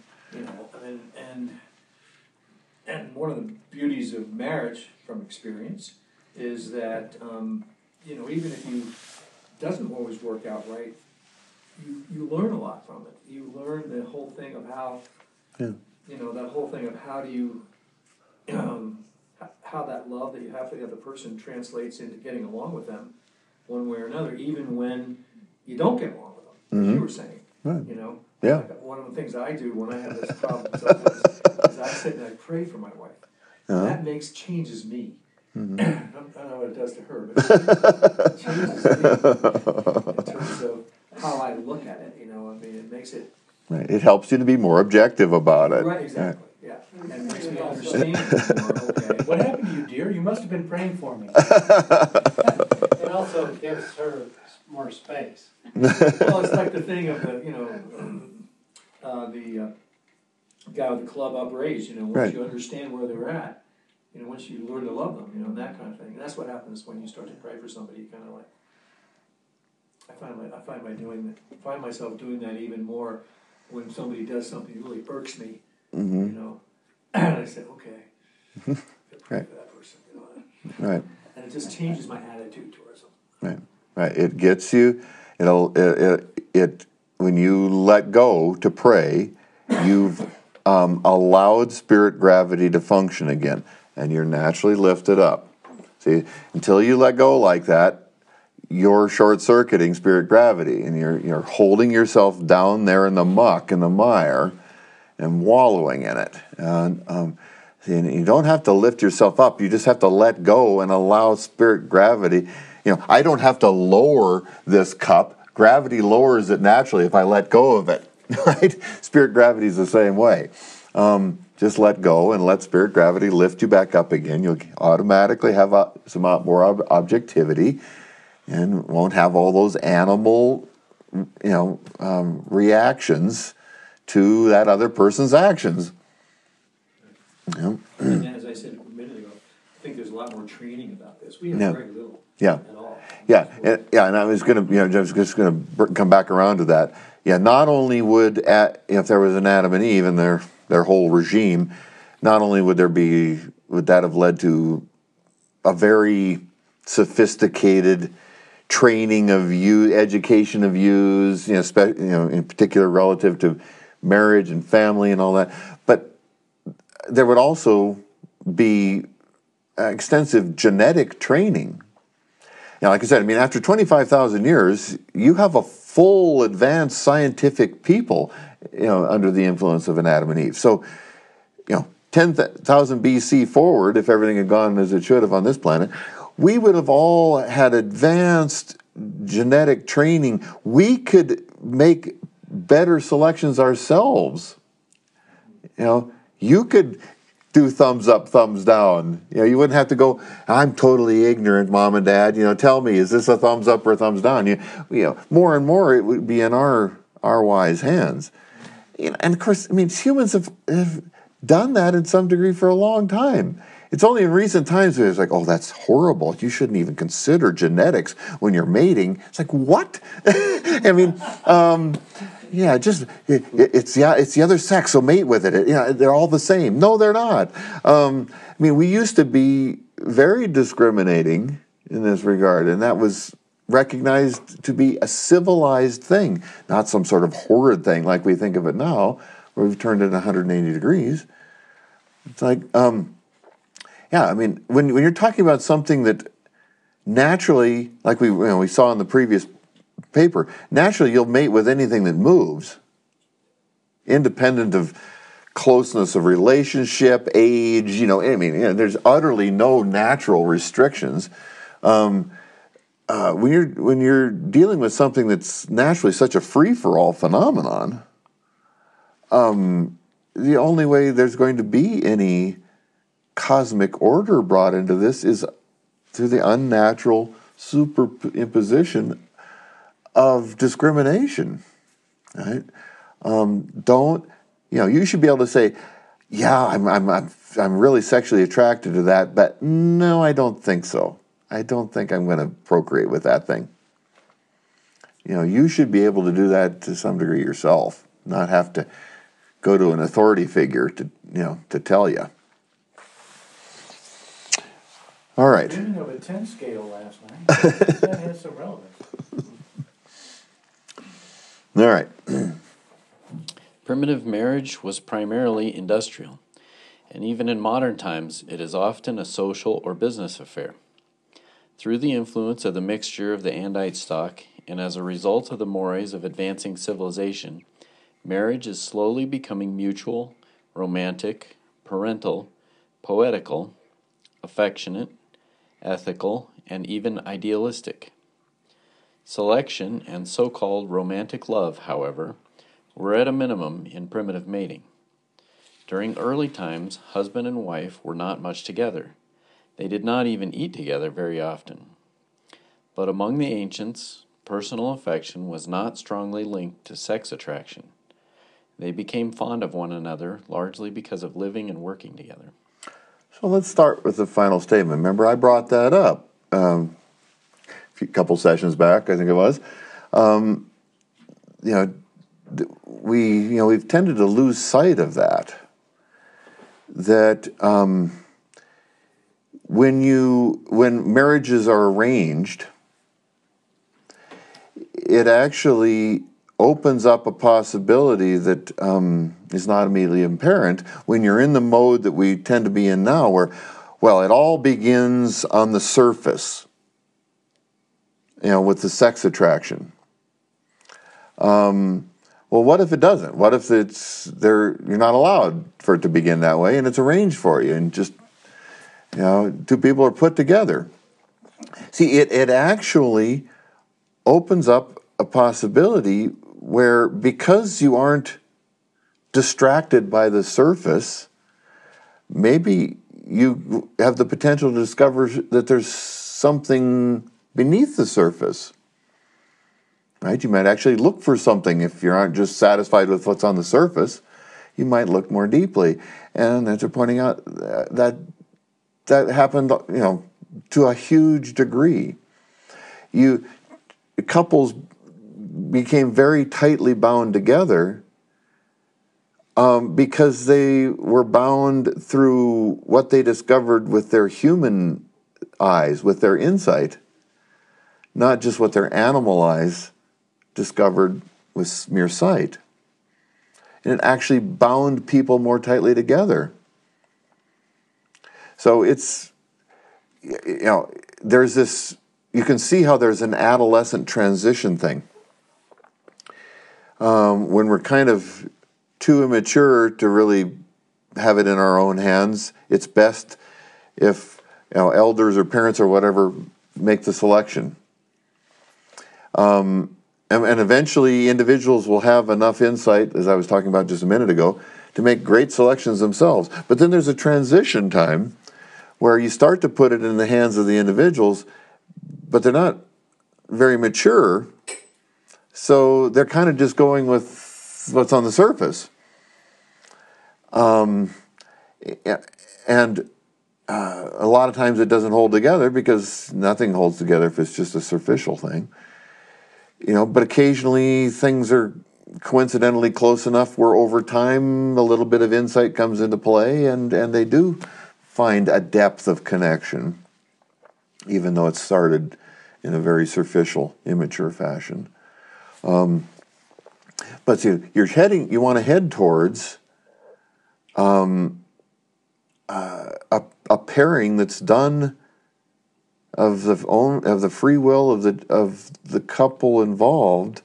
and one of the beauties of marriage from experience is that, even if you doesn't always work out right, you learn a lot from it. You learn the whole thing of how, that whole thing of how do you, how that love that you have for the other person translates into getting along with them one way or another, even when you don't get along with them, as you were saying. Right. Like one of the things I do when I have this problem sometimes is I sit and I pray for my wife. That changes me. Mm-hmm. I don't know what it does to her, but it changes me in terms of how I look at it. It makes it... Right. It helps you to be more objective about it. Right, exactly. Yeah. And makes me understand more. Okay. What happened to you, dear? You must have been praying for me. also gives her more space. Well, it's like the thing of the, the guy with the club upraised, once Right. you understand where they're at, once you learn to love them, and that kind of thing. And that's what happens when you start to pray for somebody. You kind of like, I find myself doing that even more when somebody does something that really irks me, and I say, okay, pray Right. for that person, Right. and it just changes my attitude towards them. Right. Right. It gets you. It when you let go to pray, you've allowed spirit gravity to function again, and you're naturally lifted up. See, until you let go like that, you're short-circuiting spirit gravity, and you're holding yourself down there in the muck, in the mire, and wallowing in it. And you don't have to lift yourself up. You just have to let go and allow spirit gravity. I don't have to lower this cup. Gravity lowers it naturally if I let go of it, right? Spirit gravity is the same way. Just let go and let spirit gravity lift you back up again. You'll automatically have some more objectivity and won't have all those animal, reactions to that other person's actions. And as I said a minute ago, I think there's a lot more training about this. We have very little at all. And I was going to, just going to come back around to that. Yeah, not only would, if there was an Adam and Eve and their whole regime, not only would that have led to a very sophisticated training of you, education of yous, in particular relative to marriage and family and all that, but there would also be extensive genetic training. Like I said, after 25,000 years, you have a full, advanced scientific people, under the influence of an Adam and Eve. So, 10,000 BC forward, if everything had gone as it should have on this planet, we would have all had advanced genetic training. We could make better selections ourselves. You could do thumbs up, thumbs down. You wouldn't have to go, I'm totally ignorant, Mom and Dad. Tell me, is this a thumbs up or a thumbs down? More and more it would be in our wise hands. And of course, humans have done that in some degree for a long time. It's only in recent times that it's like, oh, that's horrible. You shouldn't even consider genetics when you're mating. It's like, what? It's the other sex, so mate with it. They're all the same. No, they're not. We used to be very discriminating in this regard, and that was recognized to be a civilized thing, not some sort of horrid thing like we think of it now, where we've turned it 180 degrees. It's like, when you're talking about something that naturally, like we saw in the previous paper, naturally you'll mate with anything that moves, independent of closeness of relationship, age. There's utterly no natural restrictions. When you're dealing with something that's naturally such a free-for-all phenomenon, the only way there's going to be any cosmic order brought into this is through the unnatural superimposition of discrimination, right? You should be able to say, yeah, I'm really sexually attracted to that, but no, I don't think so. I don't think I'm going to procreate with that thing. You should be able to do that to some degree yourself, not have to go to an authority figure to tell you. All right. Beginning of a 10 scale last night. That has some relevance. All right. Primitive marriage was primarily industrial, and even in modern times, it is often a social or business affair. Through the influence of the mixture of the Andite stock, and as a result of the mores of advancing civilization, marriage is slowly becoming mutual, romantic, parental, poetical, affectionate, ethical, and even idealistic. Selection and so-called romantic love, however, were at a minimum in primitive mating. During early times, husband and wife were not much together. They did not even eat together very often. But among the ancients, personal affection was not strongly linked to sex attraction. They became fond of one another largely because of living and working together. So let's start with the final statement. Remember, I brought that up a couple sessions back, I think it was. We've tended to lose sight of that. That when marriages are arranged, it actually opens up a possibility that is not immediately apparent when you're in the mode that we tend to be in now, where, well, it all begins on the surface, with the sex attraction. Well, what if it doesn't? What if you're not allowed for it to begin that way, and it's arranged for you, and just two people are put together? See, it actually opens up a possibility where, because you aren't distracted by the surface, maybe you have the potential to discover that there's something beneath the surface. Right? You might actually look for something. If you aren't just satisfied with what's on the surface, you might look more deeply. And as you're pointing out, that happened, to a huge degree. Couples became very tightly bound together because they were bound through what they discovered with their human eyes, with their insight, not just what their animal eyes discovered with mere sight. And it actually bound people more tightly together. So it's, there's this, you can see how there's an adolescent transition thing. When we're kind of too immature to really have it in our own hands, it's best if elders or parents or whatever make the selection. And eventually individuals will have enough insight, as I was talking about just a minute ago, to make great selections themselves. But then there's a transition time where you start to put it in the hands of the individuals, but they're not very mature, so they're kind of just going with what's on the surface. And a lot of times it doesn't hold together, because nothing holds together if it's just a superficial thing. But occasionally things are coincidentally close enough where over time a little bit of insight comes into play, and they do find a depth of connection, even though it started in a very superficial, immature fashion. But see, you want to head towards a pairing that's done of the free will of the couple involved,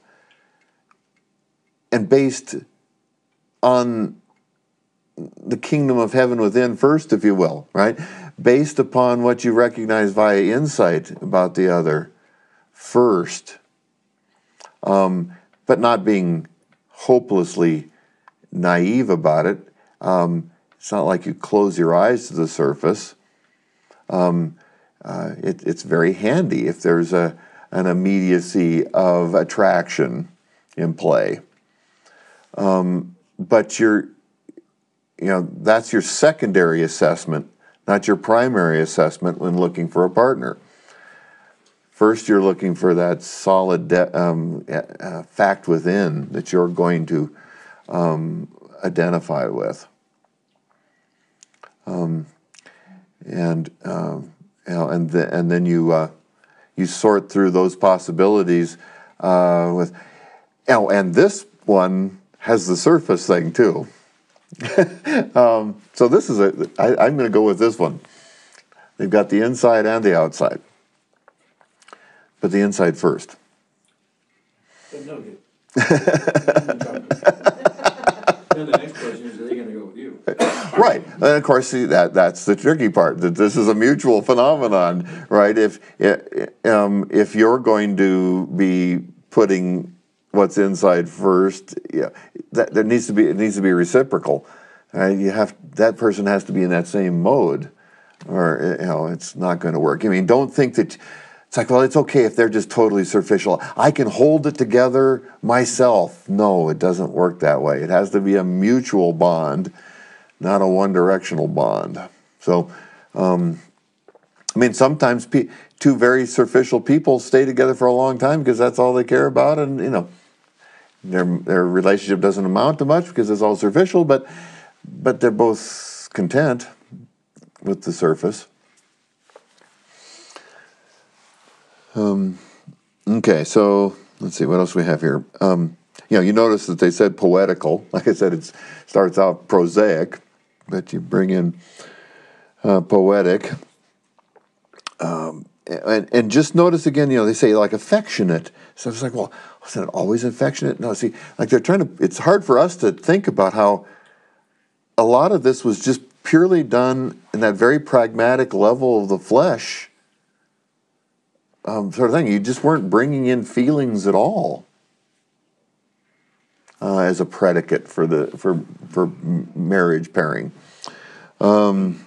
and based on the kingdom of heaven within first, if you will, right? Based upon what you recognize via insight about the other first, but not being hopelessly naive about it. It's not like you close your eyes to the surface. It's very handy if there's an immediacy of attraction in play. But that's your secondary assessment, not your primary assessment when looking for a partner. First, you're looking for that solid fact within that you're going to identify with. And then you sort through those possibilities with, and this one has the surface thing too. So this is I'm going to go with this one. They've got the inside and the outside, but the inside first. But no good. Then the next question is, are they going to go with you? Right, and of course, see, that's the tricky part. That this is a mutual phenomenon, right? If you're going to be putting what's inside first, it needs to be reciprocal. Right? That person has to be in that same mode, or it's not going to work. I mean, don't think It's like, well, it's okay if they're just totally superficial. I can hold it together myself. No, it doesn't work that way. It has to be a mutual bond, not a one-directional bond. So, I mean, sometimes two very superficial people stay together for a long time because that's all they care about, and their relationship doesn't amount to much because it's all superficial, but they're both content with the surface. Okay, so let's see what else we have here. You notice that they said poetical. Like I said, it starts out prosaic, but you bring in poetic. And just notice again, they say like affectionate. So it's like, well, wasn't it always affectionate? No, see, like they're trying to, it's hard for us to think about how a lot of this was just purely done in that very pragmatic level of the flesh sort of thing. You just weren't bringing in feelings at all as a predicate for marriage pairing. And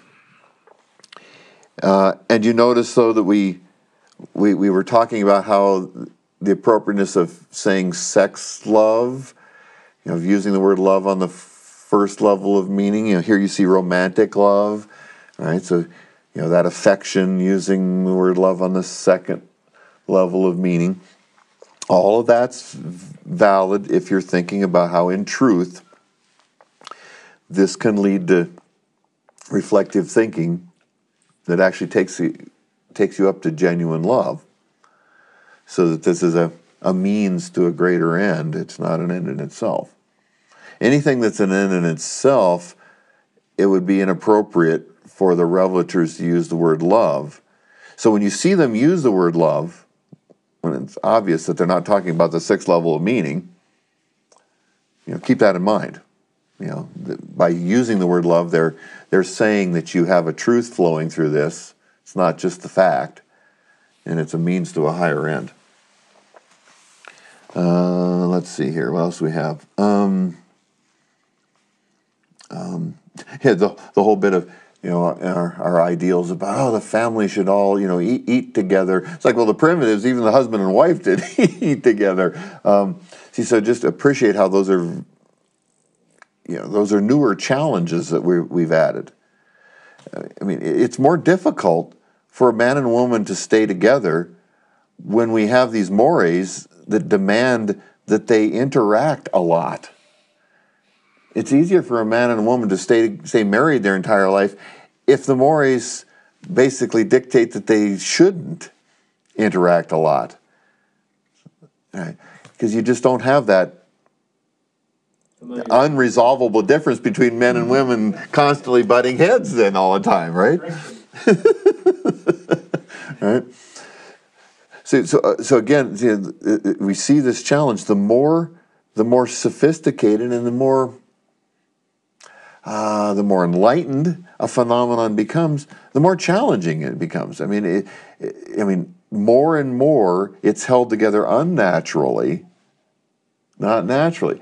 you notice, though, that we were talking about how the appropriateness of saying sex love, of using the word love on the first level of meaning. Here you see romantic love, right? So, that affection, using the word love on the second level of meaning. All of that's valid if you're thinking about how, in truth, this can lead to reflective thinking that actually takes you up to genuine love, so that this is a means to a greater end. It's not an end in itself. Anything that's an end in itself, it would be inappropriate for the revelators to use the word love. So when you see them use the word love, when it's obvious that they're not talking about the sixth level of meaning, keep that in mind. By using the word love, they're saying that you have a truth flowing through this. It's not just the fact, and it's a means to a higher end. Let's see here. What else do we have? The whole bit of our ideals about the family should all eat together. It's like, well, the primitives, even the husband and wife, did eat together. So just appreciate how those are newer challenges that we've added. I mean, it's more difficult for a man and woman to stay together when we have these mores that demand that they interact a lot. It's easier for a man and a woman to stay married their entire life if the mores basically dictate that they shouldn't interact a lot. Right? Because you just don't have that unresolvable difference between men and women constantly butting heads then all the time, right? Right? So again, we see this challenge. The more sophisticated and the more enlightened a phenomenon becomes, the more challenging it becomes. I mean, more and more it's held together unnaturally, not naturally.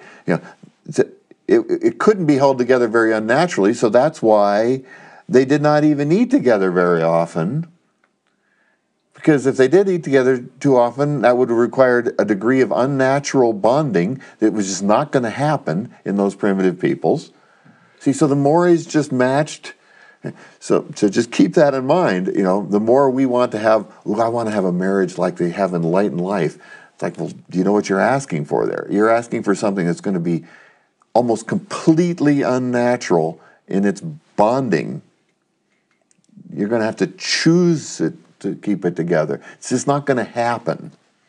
It couldn't be held together very unnaturally, so that's why they did not even eat together very often. Because if they did eat together too often, that would have required a degree of unnatural bonding that was just not going to happen in those primitive peoples. See, so the mores just matched. So just keep that in mind. The more we want to have, I want to have a marriage like they have in Light and Life. It's like, well, do you know what you're asking for there? You're asking for something that's going to be almost completely unnatural in its bonding. You're going to have to choose it to keep it together. It's just not going to happen,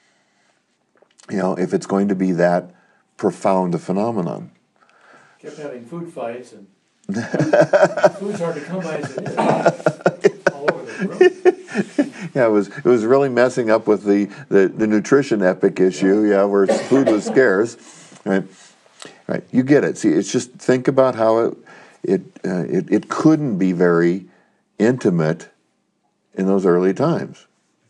if it's going to be that profound a phenomenon. Kept having food fights, and food's hard to come by as it is. All over the room. Yeah, it was really messing up with the nutrition epic issue, where food was scarce, right? Right, you get it. See, it's just think about how it couldn't be very intimate in those early times,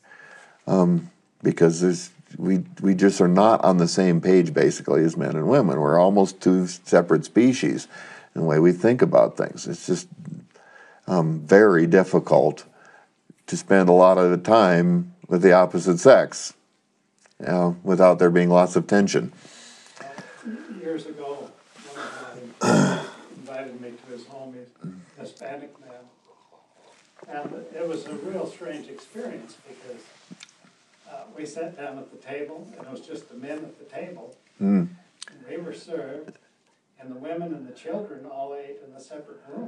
because we just are not on the same page basically as men and women. We're almost two separate species in the way we think about things. It's just very difficult to spend a lot of the time with the opposite sex, without there being lots of tension. Years ago, one of them invited me to his home. He's a Hispanic man. And it was a real strange experience because we sat down at the table, and it was just the men at the table. Mm. And we were served, and the women and the children all ate in a separate room.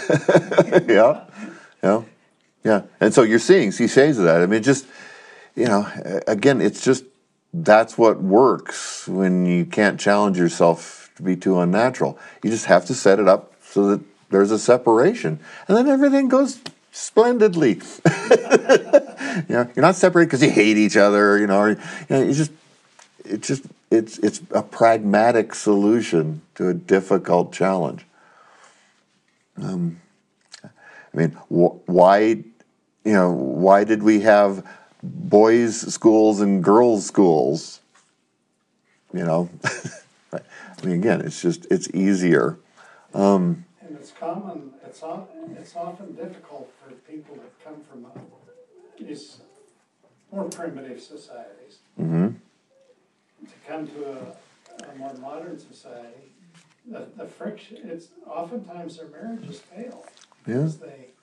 Yeah. And so you're seeing shades of that. I mean, just, again, it's just, that's what works when you can't challenge yourself to be too unnatural. You just have to set it up so that there's a separation, and then everything goes splendidly. You're not separated because you hate each other. It's a pragmatic solution to a difficult challenge. Why did we have boys' schools and girls' schools? Again, it's easier. And it's common. It's often difficult for people that come from these more primitive societies Mm-hmm. to come to a more modern society. The friction. It's oftentimes their marriages fail because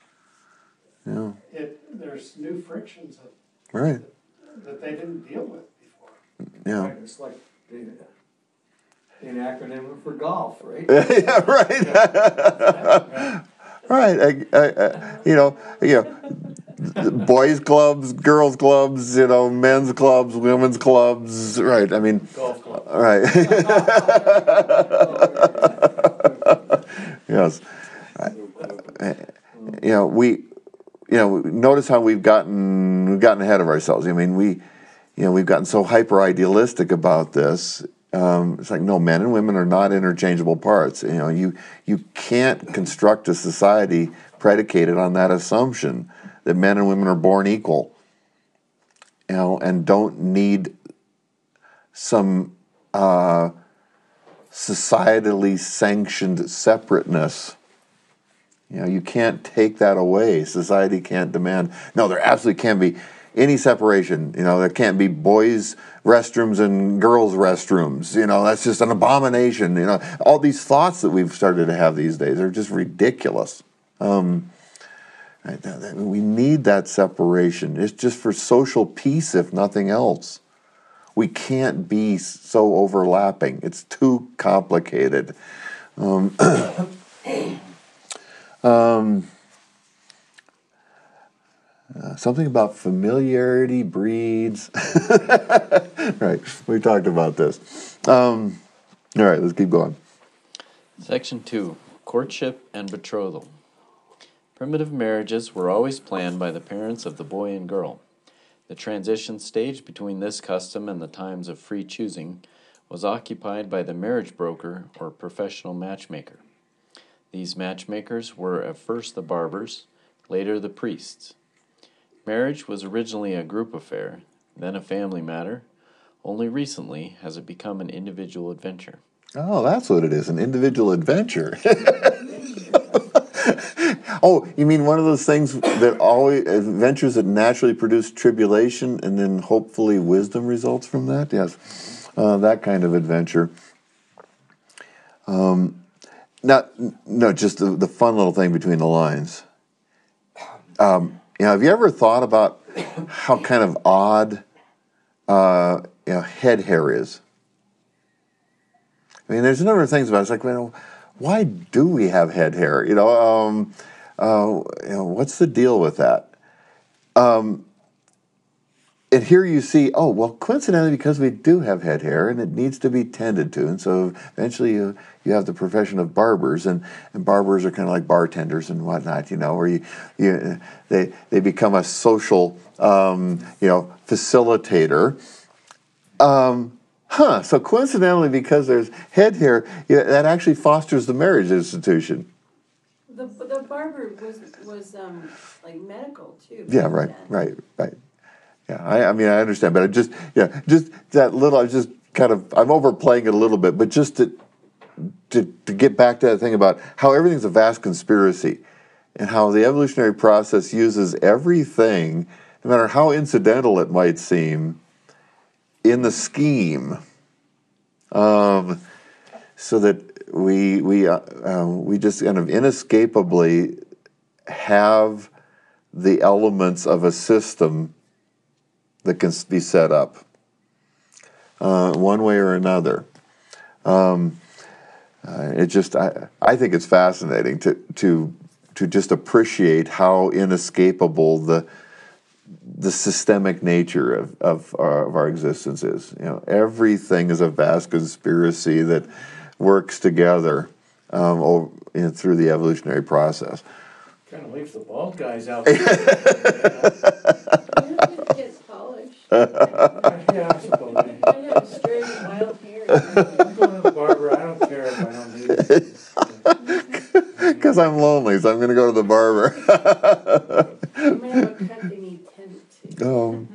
there's new frictions that they didn't deal with before. Yeah. Right, it's like an acronym for golf, right? Yeah, right. Right. Boys clubs, girls clubs, men's clubs, women's clubs. Right. I mean, Golf club. Right. Yes. We notice how we've gotten ahead of ourselves. I mean, we've gotten so hyper idealistic about this. It's like, no, men and women are not interchangeable parts. You can't construct a society predicated on that assumption that men and women are born equal, and don't need some societally sanctioned separateness. You can't take that away. Society can't demand. No, there absolutely can't be any separation. There can't be boys' restrooms and girls' restrooms. That's just an abomination. All these thoughts that we've started to have these days are just ridiculous. We need that separation. It's just for social peace, if nothing else. We can't be so overlapping. It's too complicated. Something about familiarity breeds. Right, we talked about this. All right, let's keep going. Section 2, Courtship and Betrothal. Primitive marriages were always planned by the parents of the boy and girl. The transition stage between this custom and the times of free choosing was occupied by the marriage broker or professional matchmaker. These matchmakers were at first the barbers, later the priests. Marriage was originally a group affair, then a family matter. Only recently has it become an individual adventure. Oh, that's what it is, an individual adventure. Oh, you mean one of those things that always, adventures that naturally produce tribulation and then hopefully wisdom results from that? Yes, that kind of adventure. No, just the fun little thing between the lines. Have you ever thought about how kind of odd head hair is? I mean, there's a number of things about it. It's like, why do we have head hair? What's the deal with that? And here you see, coincidentally, because we do have head hair and it needs to be tended to, and so eventually you have the profession of barbers, and barbers are kind of like bartenders and whatnot, where they become a social facilitator. So coincidentally, because there's head hair, that actually fosters the marriage institution. The barber was like medical too. Yeah, right. Yeah, I mean, I understand, but just that little, I'm overplaying it a little bit, but just to get back to that thing about how everything's a vast conspiracy and how the evolutionary process uses everything no matter how incidental it might seem, in the scheme, so that we just kind of inescapably have the elements of a system that can be set up one way or another. I think it's fascinating to just appreciate how inescapable the systemic nature of our existence is. Everything is a vast conspiracy that works together through the evolutionary process. Kind of leaves the bald guys out. Yeah, It gets polished. I suppose. I have straight wild hair. I'm going to the barber. I don't care if I don't need it. Because I'm lonely, so I'm going to go to the barber. I might have a cut they need tended to.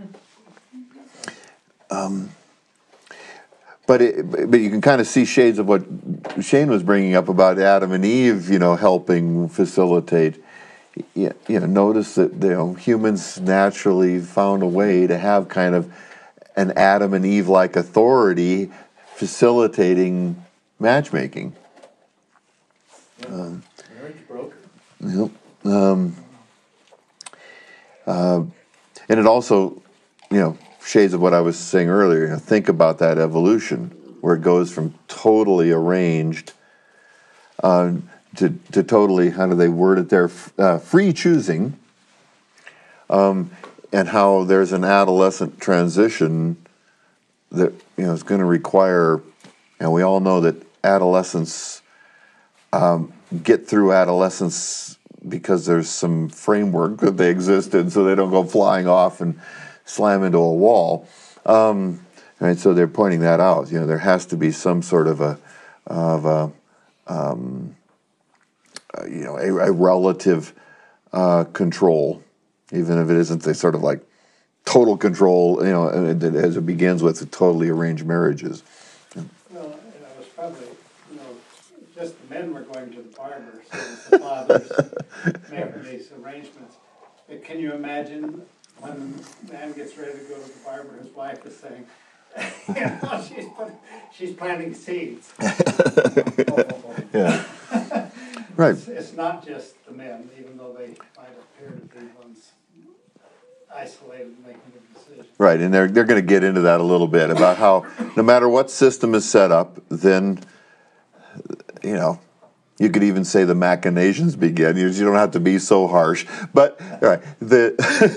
But you can kind of see shades of what Shane was bringing up about Adam and Eve, helping facilitate. Notice that humans naturally found a way to have kind of an Adam and Eve-like authority facilitating matchmaking. Marriage broker. Yep. And it also, shades of what I was saying earlier. Think about that evolution where it goes from totally arranged to totally, how do they word it there, free choosing, and how there's an adolescent transition that is going to require, and we all know that adolescents get through adolescence because there's some framework that they exist in, so they don't go flying off and slam into a wall. Right, so they're pointing that out. There has to be some sort of a relative control, even if it isn't the sort of like total control. As it begins with the totally arranged marriages. Well, it was probably, just the men were going to the barber, so the fathers making these arrangements. But can you imagine when the man gets ready to go to the barber, his wife is saying, she's planting seeds. Yeah. Right. It's not just the men, even though they might appear to be ones isolated making the decision. Right, and they're going to get into that a little bit about how no matter what system is set up, then you could even say the machinations begin. You don't have to be so harsh, but right, the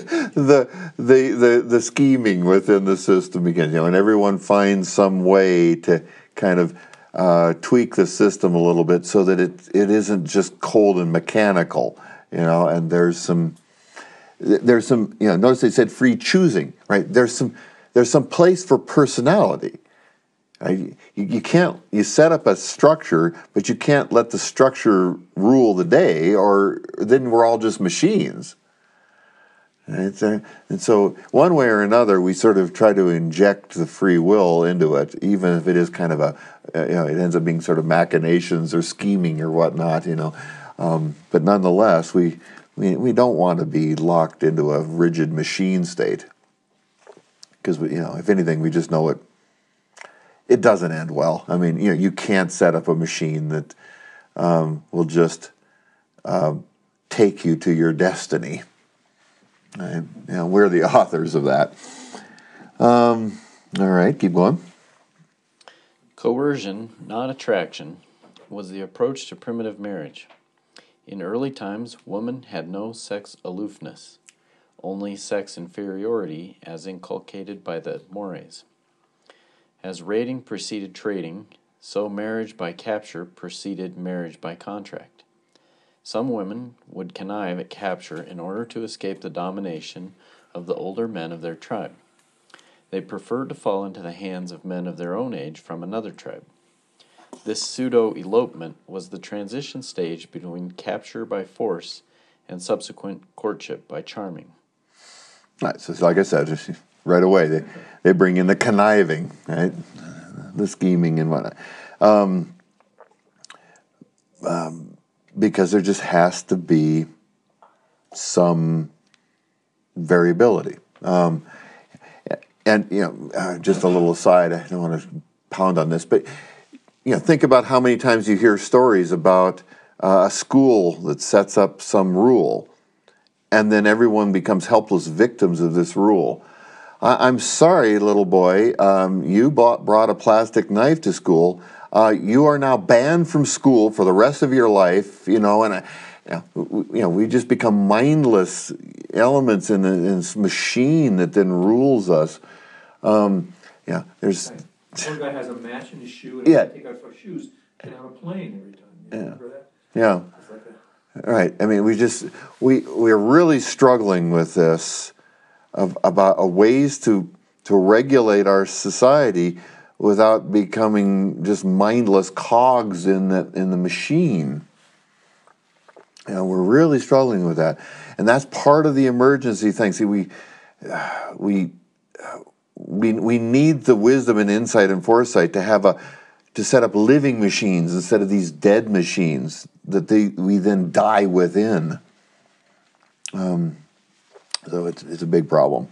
scheming within the system begins. And everyone finds some way to kind of tweak the system a little bit so that it isn't just cold and mechanical. And there's some. Notice they said free choosing, right? There's some place for personality. Right? You set up a structure, but you can't let the structure rule the day, or then we're all just machines. Right? And so one way or another, we sort of try to inject the free will into it, even if it is kind of it ends up being sort of machinations or scheming or whatnot, But nonetheless, we don't want to be locked into a rigid machine state, because if anything, we just know it doesn't end well. I mean, you can't set up a machine that will just take you to your destiny. Right? We're the authors of that. All right, keep going. Coercion, not attraction, was the approach to primitive marriage. In early times, woman had no sex aloofness, only sex inferiority as inculcated by the mores. As raiding preceded trading, so marriage by capture preceded marriage by contract. Some women would connive at capture in order to escape the domination of the older men of their tribe. They preferred to fall into the hands of men of their own age from another tribe. This pseudo-elopement was the transition stage between capture by force and subsequent courtship by charming. Right, so like I said, right away they bring in the conniving, right, the scheming and whatnot, because there just has to be some variability. And just a little aside, I don't want to pound on this, but think about how many times you hear stories about a school that sets up some rule, and then everyone becomes helpless victims of this rule. I'm sorry, little boy, you brought a plastic knife to school. You are now banned from school for the rest of your life. We just become mindless elements in this machine that then rules us. There's. One guy has a match in his shoe, and Yeah. take out our shoes, get on a plane every time. You remember that? Yeah. It's like that. Right. I mean, we're really struggling with this about ways to regulate our society without becoming just mindless cogs in the machine. We're really struggling with that, and that's part of the emergency thing. See, we need the wisdom and insight and foresight to set up living machines instead of these dead machines that we then die within. So it's a big problem.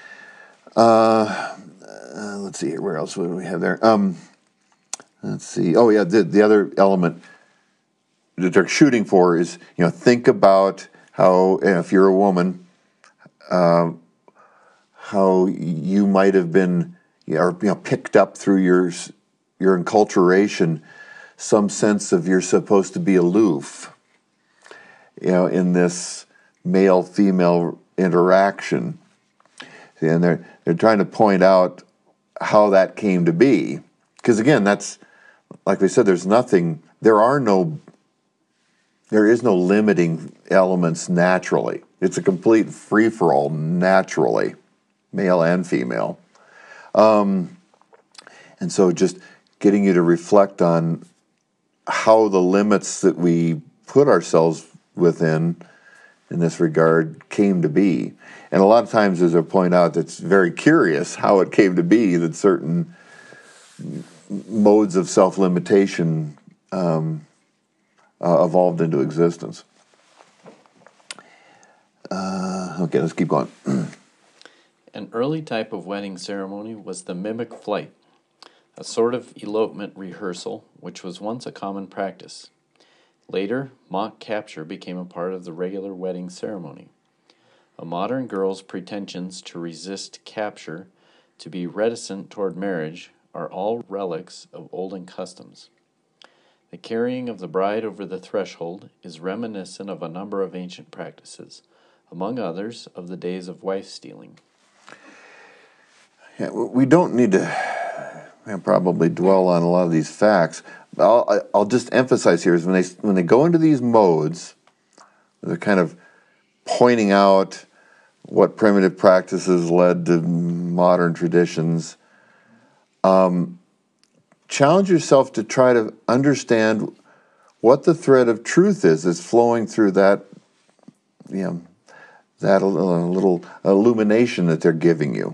Let's see here. Where else would we have there? Let's see. Oh yeah, the other element that they're shooting for is think about how if you're a woman, how you might have been picked up through your enculturation some sense of you're supposed to be aloof, in this male-female interaction. And they're trying to point out how that came to be. Because again, that's, like we said, there is no limiting elements naturally. It's a complete free-for-all naturally, male and female. And so just getting you to reflect on how the limits that we put ourselves within in this regard came to be. And a lot of times, as I point out, it's very curious how it came to be that certain modes of self-limitation evolved into existence. Okay, let's keep going. An early type of wedding ceremony was the mimic flight, a sort of elopement rehearsal which was once a common practice. Later, mock capture became a part of the regular wedding ceremony. A modern girl's pretensions to resist capture, to be reticent toward marriage, are all relics of olden customs. The carrying of the bride over the threshold is reminiscent of a number of ancient practices, among others of the days of wife-stealing. Yeah, we don't need to probably dwell on a lot of these facts. I'll just emphasize here is when they go into these modes, they're kind of pointing out what primitive practices led to modern traditions. Challenge yourself to try to understand what the thread of truth is that's flowing through that, that little illumination that they're giving you.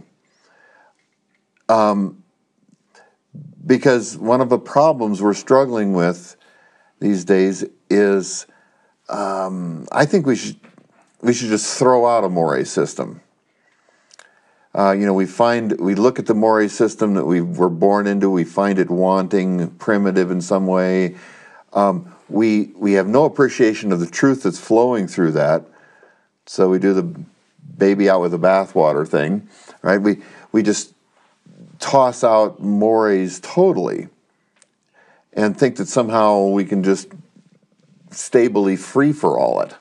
Because one of the problems we're struggling with these days is, I think we should just throw out a Moray system. We look at the Moray system that we were born into, we find it wanting, primitive in some way. We have no appreciation of the truth that's flowing through that, so we do the baby out with the bathwater thing, right? We just toss out mores totally and think that somehow we can just stably free-for-all it.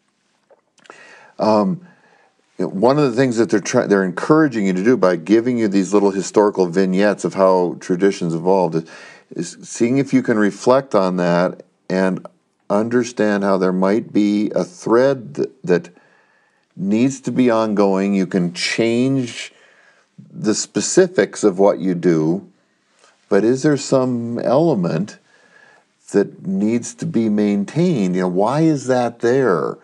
One of the things that they're encouraging you to do by giving you these little historical vignettes of how traditions evolved is seeing if you can reflect on that and understand how there might be a thread that needs to be ongoing. You can change the specifics of what you do, but is there some element that needs to be maintained? Why is that there?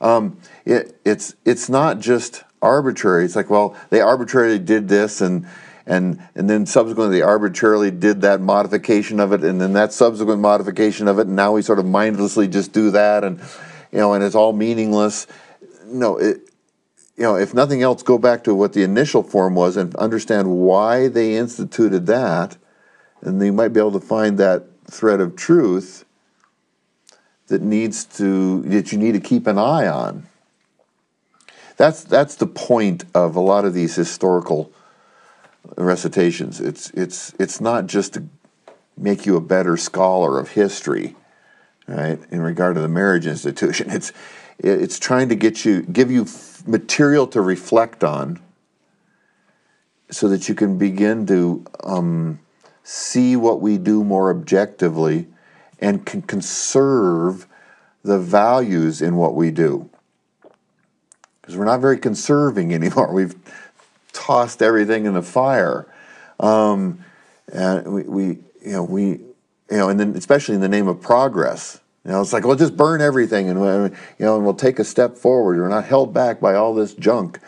It's not just arbitrary. It's like, well, they arbitrarily did this, and then subsequently they arbitrarily did that modification of it, and then that subsequent modification of it, and now we sort of mindlessly just do that, and it's all meaningless. No, if nothing else, go back to what the initial form was and understand why they instituted that, and you might be able to find that thread of truth that you need to keep an eye on. That's the point of a lot of these historical recitations. It's not just to make you a better scholar of history, right? In regard to the marriage institution, it's trying to give you material to reflect on, so that you can begin to see what we do more objectively, and can conserve the values in what we do. Because we're not very conserving anymore. We've tossed everything in the fire, and and then especially in the name of progress. It's like, well, just burn everything, and and we'll take a step forward. We're not held back by all this junk.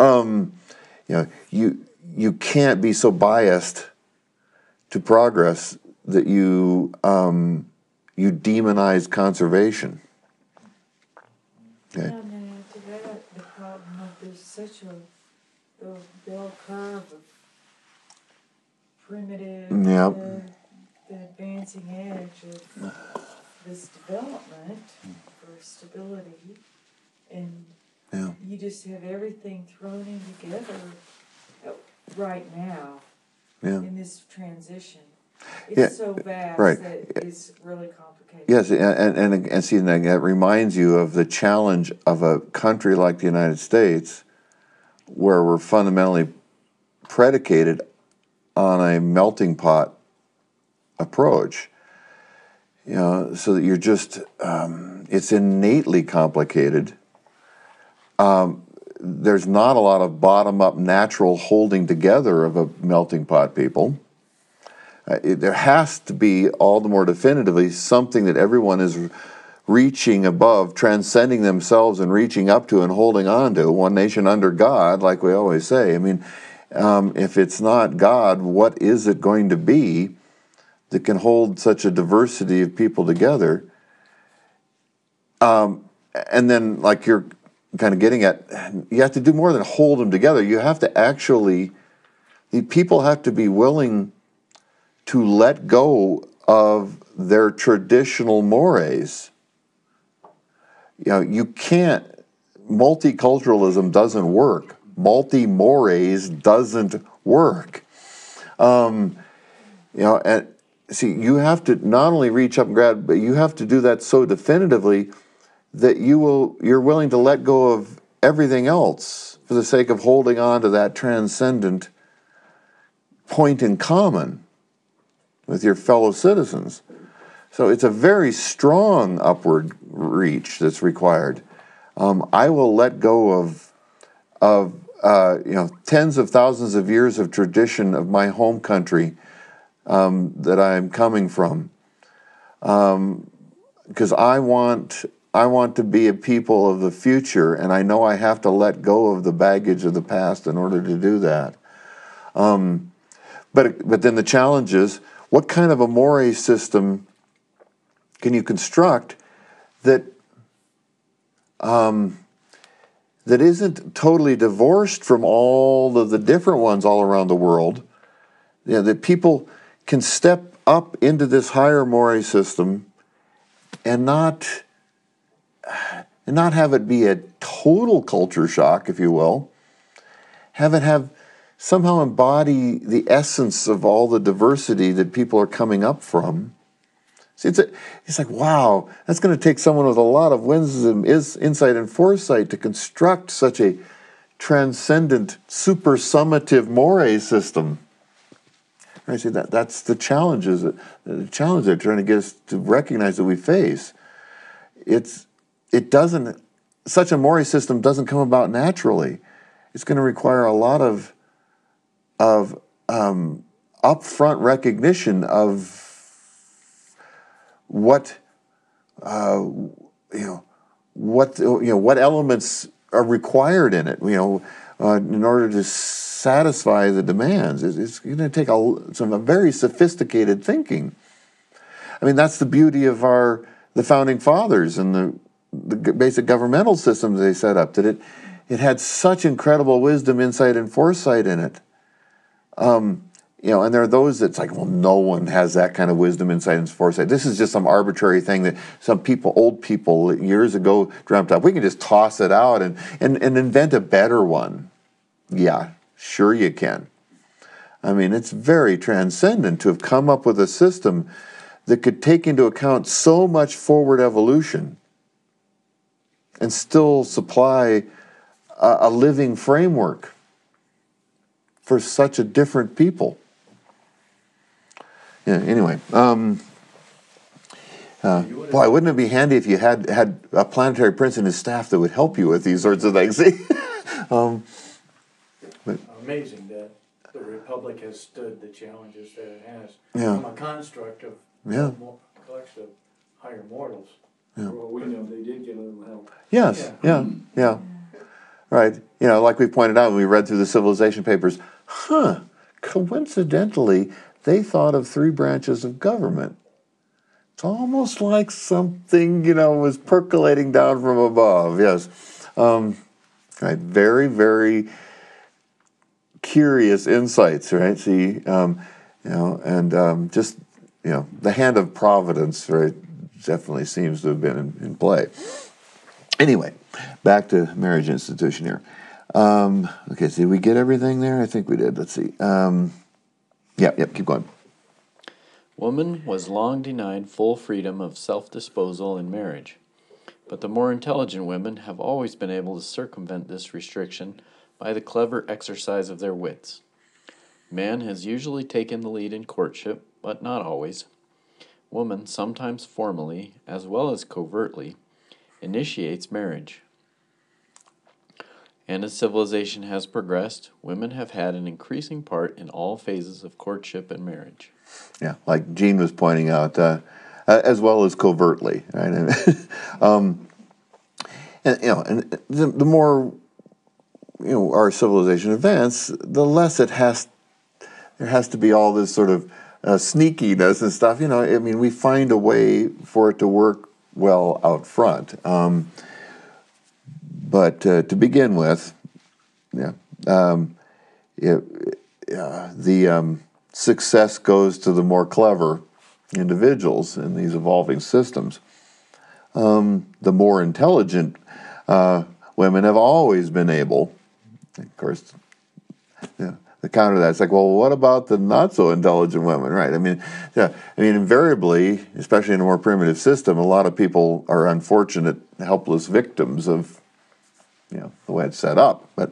You can't be so biased to progress that you demonize conservation. Okay. Yeah, and then after that, the problem of there's such a bell curve of primitive, Yep. the advancing edge of this development for stability, and Yeah. you just have everything thrown in together right now in this transition. It's so vast that it's really complicated. Yes, and see, that reminds you of the challenge of a country like the United States, where we're fundamentally predicated on a melting pot approach. So that you're just, it's innately complicated. There's not a lot of bottom-up natural holding together of a melting pot people. There has to be, all the more definitively, something that everyone is reaching above, transcending themselves and reaching up to and holding on to. One nation under God, like we always say. I mean, if it's not God, what is it going to be that can hold such a diversity of people together? And then, like you're kind of getting at, you have to do more than hold them together. You have to actually, the people have to be willing to let go of their traditional mores. You can't, multiculturalism doesn't work. Multi-mores doesn't work. And see, you have to not only reach up and grab, but you have to do that so definitively that you're willing to let go of everything else for the sake of holding on to that transcendent point in common with your fellow citizens. So it's a very strong upward reach that's required. I will let go of tens of thousands of years of tradition of my home country that I'm coming from, because I want to be a people of the future, and I know I have to let go of the baggage of the past in order to do that. But then the challenge is, what kind of a more system can you construct that isn't totally divorced from all of the different ones all around the world? That people can step up into this higher more system and not have it be a total culture shock, if you will. Have somehow embody the essence of all the diversity that people are coming up from. See, it's like, wow, that's going to take someone with a lot of wisdom, insight, and foresight to construct such a transcendent, super summative more system. I see that's the challenge they're trying to get us to recognize that we face. Such a more system doesn't come about naturally. It's going to require a lot of upfront recognition of what elements are required in it, in order to satisfy the demands. It's going to take some very sophisticated thinking. I mean, that's the beauty of the founding fathers and the basic governmental systems they set up. That it had such incredible wisdom, insight, and foresight in it. And there are those that's like, well, no one has that kind of wisdom, insight, and foresight. This is just some arbitrary thing that some people, old people, years ago dreamt up. We can just toss it out and invent a better one. Yeah, sure you can. I mean, it's very transcendent to have come up with a system that could take into account so much forward evolution and still supply a living framework for such a different people. Yeah, anyway. Boy, wouldn't it be handy if you had a planetary prince and his staff that would help you with these sorts of things? Amazing that the Republic has stood the challenges that it has Yeah. from a construct of Yeah. collection of higher mortals. Yeah. For all we know, they did get a little help. Yes, yeah. Right. Like we pointed out when we read through the civilization papers, coincidentally, they thought of 3 branches of government. It's almost like something, was percolating down from above. Yes. Right. Very, very curious insights, right? See, just, the hand of providence, right, definitely seems to have been in play. Anyway, back to marriage institution here. Okay, so did we get everything there? I think we did. Let's see. Yep, keep going. Woman was long denied full freedom of self-disposal in marriage, but the more intelligent women have always been able to circumvent this restriction by the clever exercise of their wits. Man has usually taken the lead in courtship, but not always. Woman, sometimes formally, as well as covertly, initiates marriage. And as civilization has progressed, women have had an increasing part in all phases of courtship and marriage. Yeah, like Gene was pointing out, as well as covertly, right? And the more our civilization advances, the less there has to be all this sort of sneakiness and stuff. We find a way for it to work well out front. But to begin with, the success goes to the more clever individuals in these evolving systems. The more intelligent women have always been able, of course, the counter to that, it's like, well, what about the not so intelligent women, right? Invariably, especially in a more primitive system, a lot of people are unfortunate, helpless victims of the way it's set up. But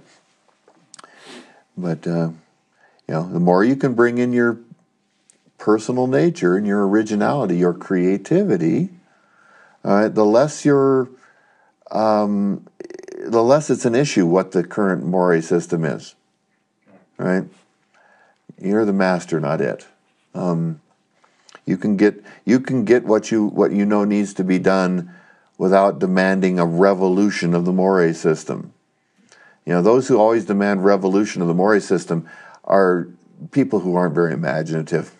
the more you can bring in your personal nature and your originality, your creativity, the less it's an issue what the current Mori system is. Right? You're the master, not it. You can get what you know needs to be done without demanding a revolution of the Mori system. Those who always demand revolution of the Mori system are people who aren't very imaginative.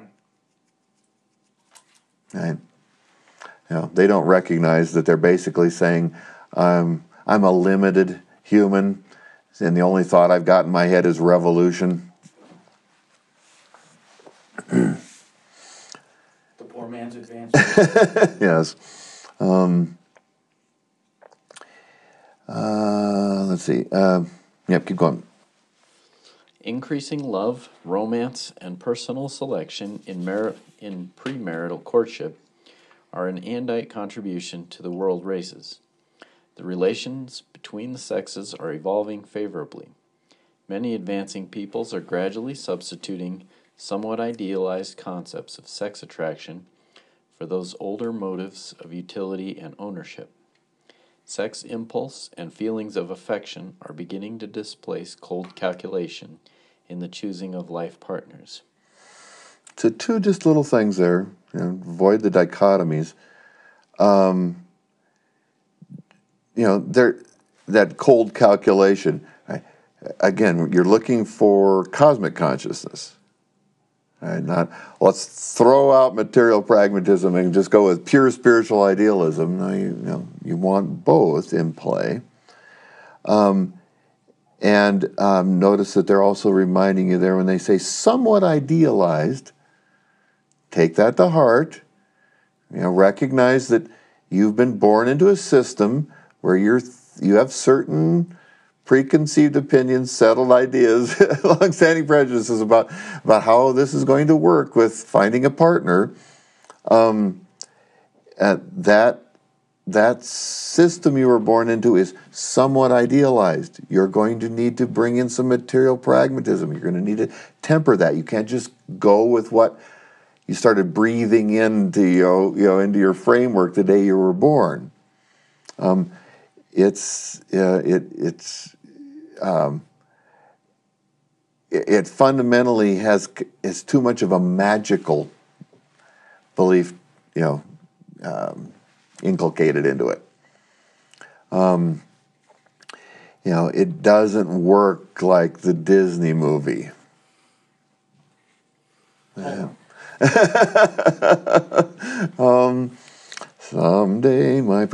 Right? They don't recognize that they're basically saying, I'm a limited human, and the only thought I've got in my head is revolution. The poor man's advance. Yes. Let's see. Keep going. Increasing love, romance, and personal selection in premarital courtship are an Andite contribution to the world races. The relations between the sexes are evolving favorably. Many advancing peoples are gradually substituting somewhat idealized concepts of sex attraction for those older motives of utility and ownership. Sex impulse and feelings of affection are beginning to displace cold calculation in the choosing of life partners. So 2 just little things there. Avoid the dichotomies. That cold calculation. Right? Again, you're looking for cosmic consciousness. Right? Not let's throw out material pragmatism and just go with pure spiritual idealism. No, you want both in play. Notice that they're also reminding you there when they say somewhat idealized. Take that to heart. Recognize that you've been born into a system where you have certain preconceived opinions, settled ideas, long-standing prejudices about how this is going to work with finding a partner. That system you were born into is somewhat idealized. You're going to need to bring in some material pragmatism. You're going to need to temper that. You can't just go with what you started breathing into your framework the day you were born. It fundamentally is too much of a magical belief, inculcated into it. It doesn't work like the Disney movie. Someday, my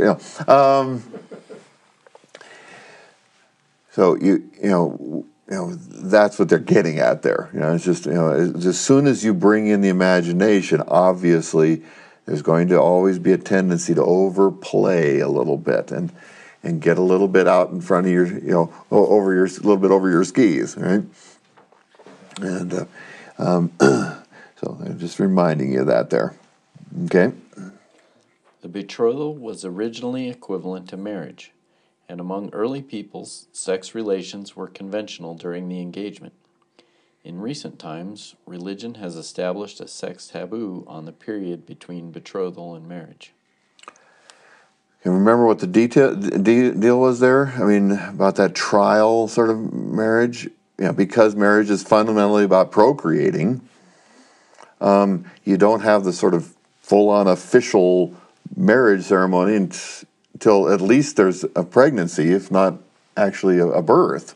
so that's what they're getting at there. It's just as soon as you bring in the imagination, obviously there's going to always be a tendency to overplay a little bit and get a little bit out in front of your over your skis, right? And so I'm just reminding you of that there. Okay. The betrothal was originally equivalent to marriage, and among early peoples, sex relations were conventional during the engagement. In recent times, religion has established a sex taboo on the period between betrothal and marriage. Can you remember what the deal was there? I mean, about that trial sort of marriage? Because marriage is fundamentally about procreating, you don't have the sort of full-on official marriage ceremony until at least there's a pregnancy, if not actually a birth.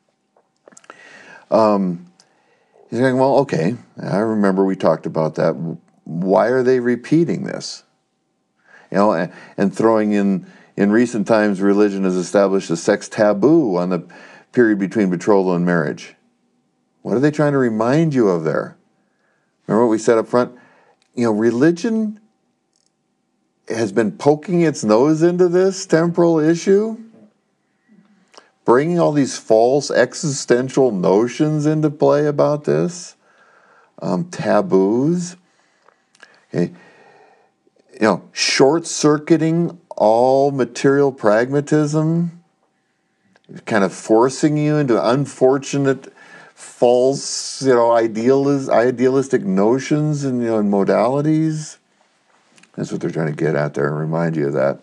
He's going, well, okay, I remember we talked about that. Why are they repeating this? And throwing in recent times, religion has established a sex taboo on the period between betrothal and marriage. What are they trying to remind you of there? Remember what we said up front? Religion has been poking its nose into this temporal issue, bringing all these false existential notions into play about this, taboos, okay. Short-circuiting all material pragmatism, kind of forcing you into unfortunate, false, idealistic notions and modalities. That's what they're trying to get at there and remind you of that.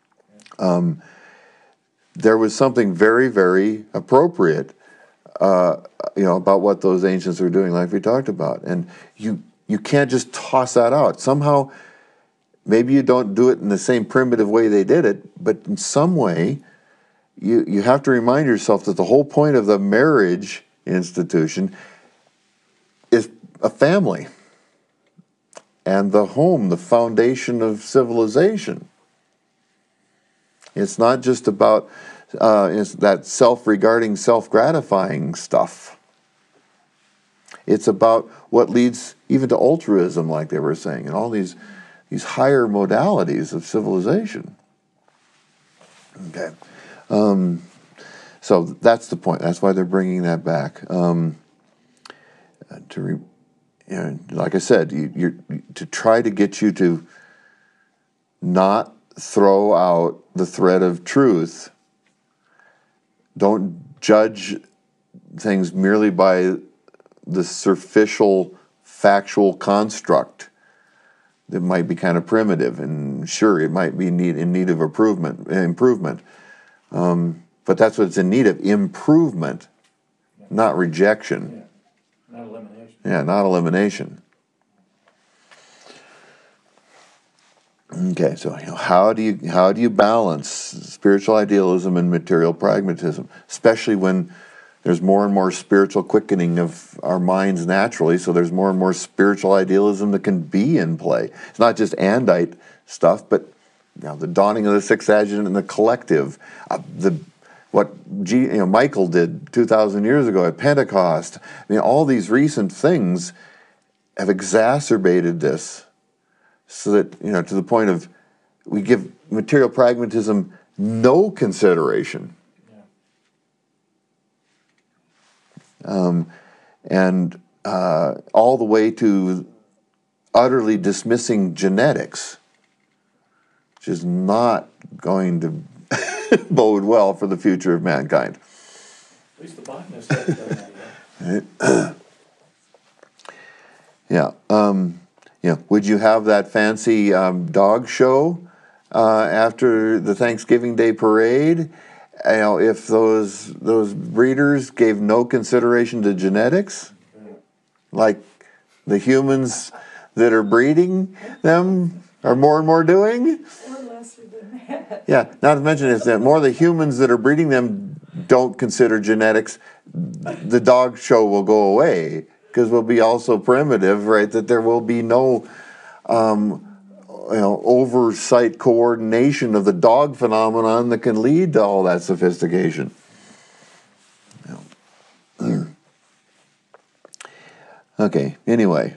There was something very, very appropriate, about what those ancients were doing, like we talked about. And you can't just toss that out. Somehow, maybe you don't do it in the same primitive way they did it, but in some way, you have to remind yourself that the whole point of the marriage institution is a family. And the home, the foundation of civilization. It's not just about it's that self-regarding, self-gratifying stuff. It's about what leads even to altruism, like they were saying, and all these higher modalities of civilization. Okay. So that's the point. That's why they're bringing that back. Like I said, to try to get you to not throw out the thread of truth. Don't judge things merely by the superficial factual construct that might be kind of primitive, and sure, it might be in need of improvement. But that's what it's in need of, improvement, not rejection. Yeah. Not elimination. Yeah, not elimination. Okay, so how do you balance spiritual idealism and material pragmatism, especially when there's more and more spiritual quickening of our minds naturally, so there's more and more spiritual idealism that can be in play. It's not just andite stuff, but the dawning of the sixth advent in the collective, the what Michael did 2,000 years ago at Pentecost. I mean, all these recent things have exacerbated this, so that to the point of we give material pragmatism no consideration, and all the way to utterly dismissing genetics, which is not going to bode well for the future of mankind. At least the botanists haven't done that yet. Yeah. Would you have that fancy dog show after the Thanksgiving Day parade? If those breeders gave no consideration to genetics, like the humans that are breeding them are more and more doing? Or lesser than that. Yeah, not to mention if the more the humans that are breeding them don't consider genetics, the dog show will go away, because we'll be all so primitive, right, that there will be no oversight coordination of the dog phenomenon that can lead to all that sophistication. Okay, anyway.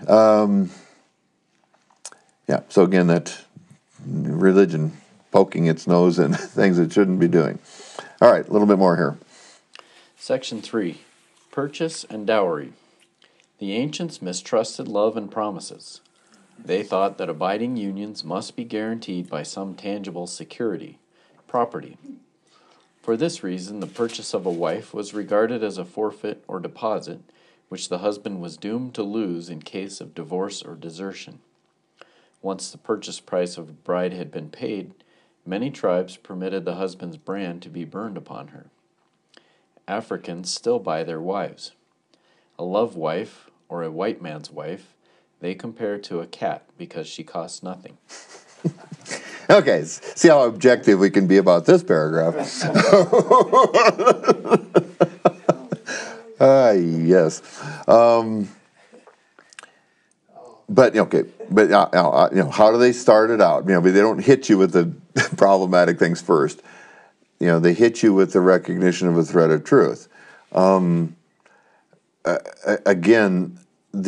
So again, that religion poking its nose in things it shouldn't be doing. All right, a little bit more here. Section 3. Purchase and dowry. The ancients mistrusted love and promises. They thought that abiding unions must be guaranteed by some tangible security, property. For this reason, the purchase of a wife was regarded as a forfeit or deposit, which the husband was doomed to lose in case of divorce or desertion. Once the purchase price of a bride had been paid, many tribes permitted the husband's brand to be burned upon her. Africans still buy their wives. A love wife, or a white man's wife, they compare to a cat because she costs nothing. Okay, see how objective we can be about this paragraph. Yes. How do they start it out? They don't hit you with the problematic things first. They hit you with the recognition of a thread of truth. Again,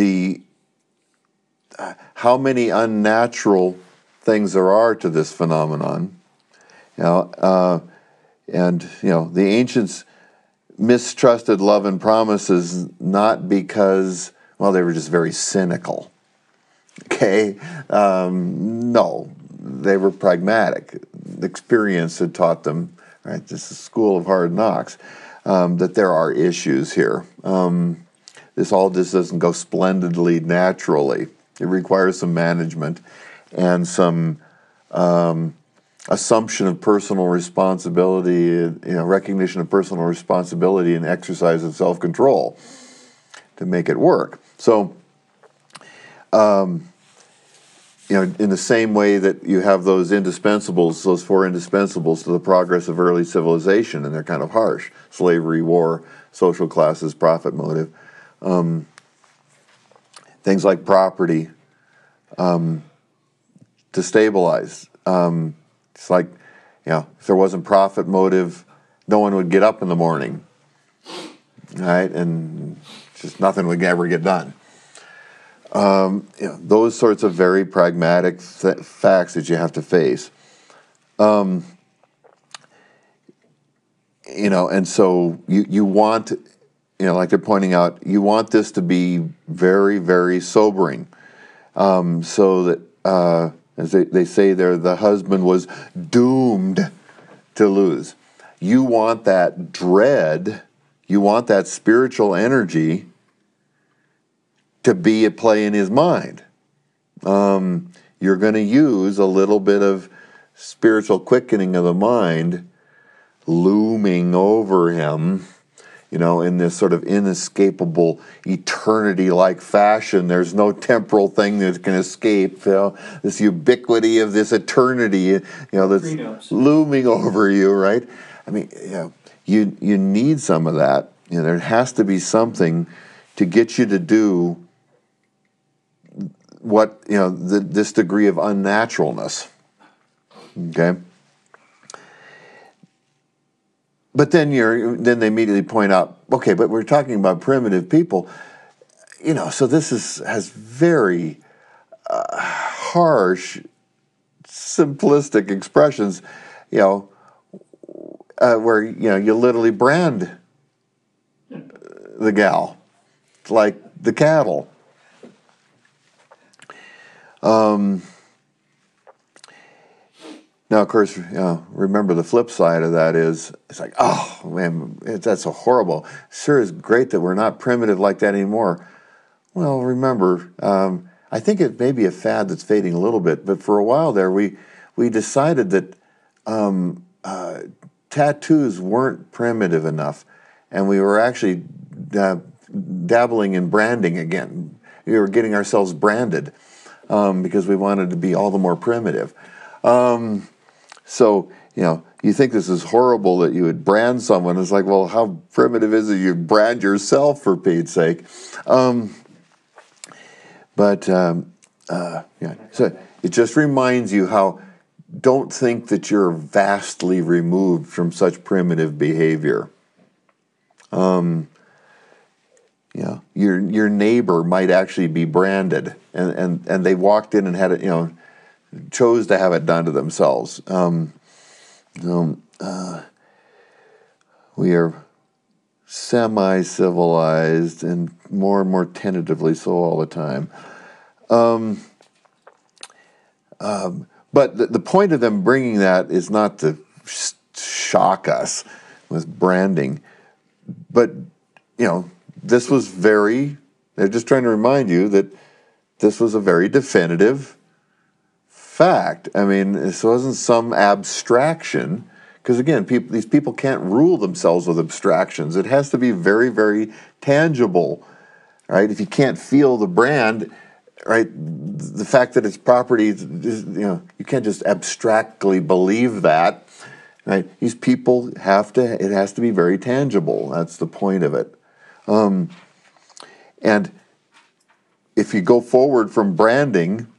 how many unnatural things there are to this phenomenon, the ancients mistrusted love and promises not because, they were just very cynical. Okay? No, they were pragmatic. Experience had taught them, right? This is school of hard knocks, that there are issues here. This all just doesn't go splendidly naturally. It requires some management and some assumption of personal responsibility, recognition of personal responsibility and exercise of self-control to make it work. So, in the same way that you have those indispensables, those four indispensables to the progress of early civilization, and they're kind of harsh: slavery, war, social classes, profit motive. Things like property to stabilize. It's like, if there wasn't profit motive, no one would get up in the morning, right? And just nothing would ever get done. Those sorts of very pragmatic facts that you have to face. And so you want, like they're pointing out, you want this to be very, very sobering, so that, as they say there, the husband was doomed to lose. You want that dread, you want that spiritual energy to be at play in his mind. You're going to use a little bit of spiritual quickening of the mind looming over him, in this sort of inescapable, eternity-like fashion. There's no temporal thing that can escape. This ubiquity of this eternity, that's looming over you, right? I mean, you need some of that. There has to be something to get you to do what, this degree of unnaturalness. Okay? but then they immediately point out, okay, but we're talking about primitive people, so this has very harsh, simplistic expressions, where you literally brand the gal like the cattle. Now, of course, remember the flip side of that is, it's like, oh, man, that's so horrible. Sure is great that we're not primitive like that anymore. Well, remember, I think it may be a fad that's fading a little bit, but for a while there, we decided that tattoos weren't primitive enough, and we were actually dabbling in branding again. We were getting ourselves branded because we wanted to be all the more primitive. So, you think this is horrible that you would brand someone. It's like, well, how primitive is it you brand yourself, for Pete's sake? So it just reminds you how, don't think that you're vastly removed from such primitive behavior. Your neighbor might actually be branded, and they walked in and had it, chose to have it done to themselves. We are semi-civilized and more tentatively so all the time. But the point of them bringing that is not to shock us with branding, but this was they're just trying to remind you that this was a very definitive fact. I mean, this wasn't some abstraction, because again, these people can't rule themselves with abstractions. It has to be very, very tangible, right? If you can't feel the brand, right, the fact that it's property, you can't just abstractly believe that, right? These people it has to be very tangible. That's the point of it. And if you go forward from branding,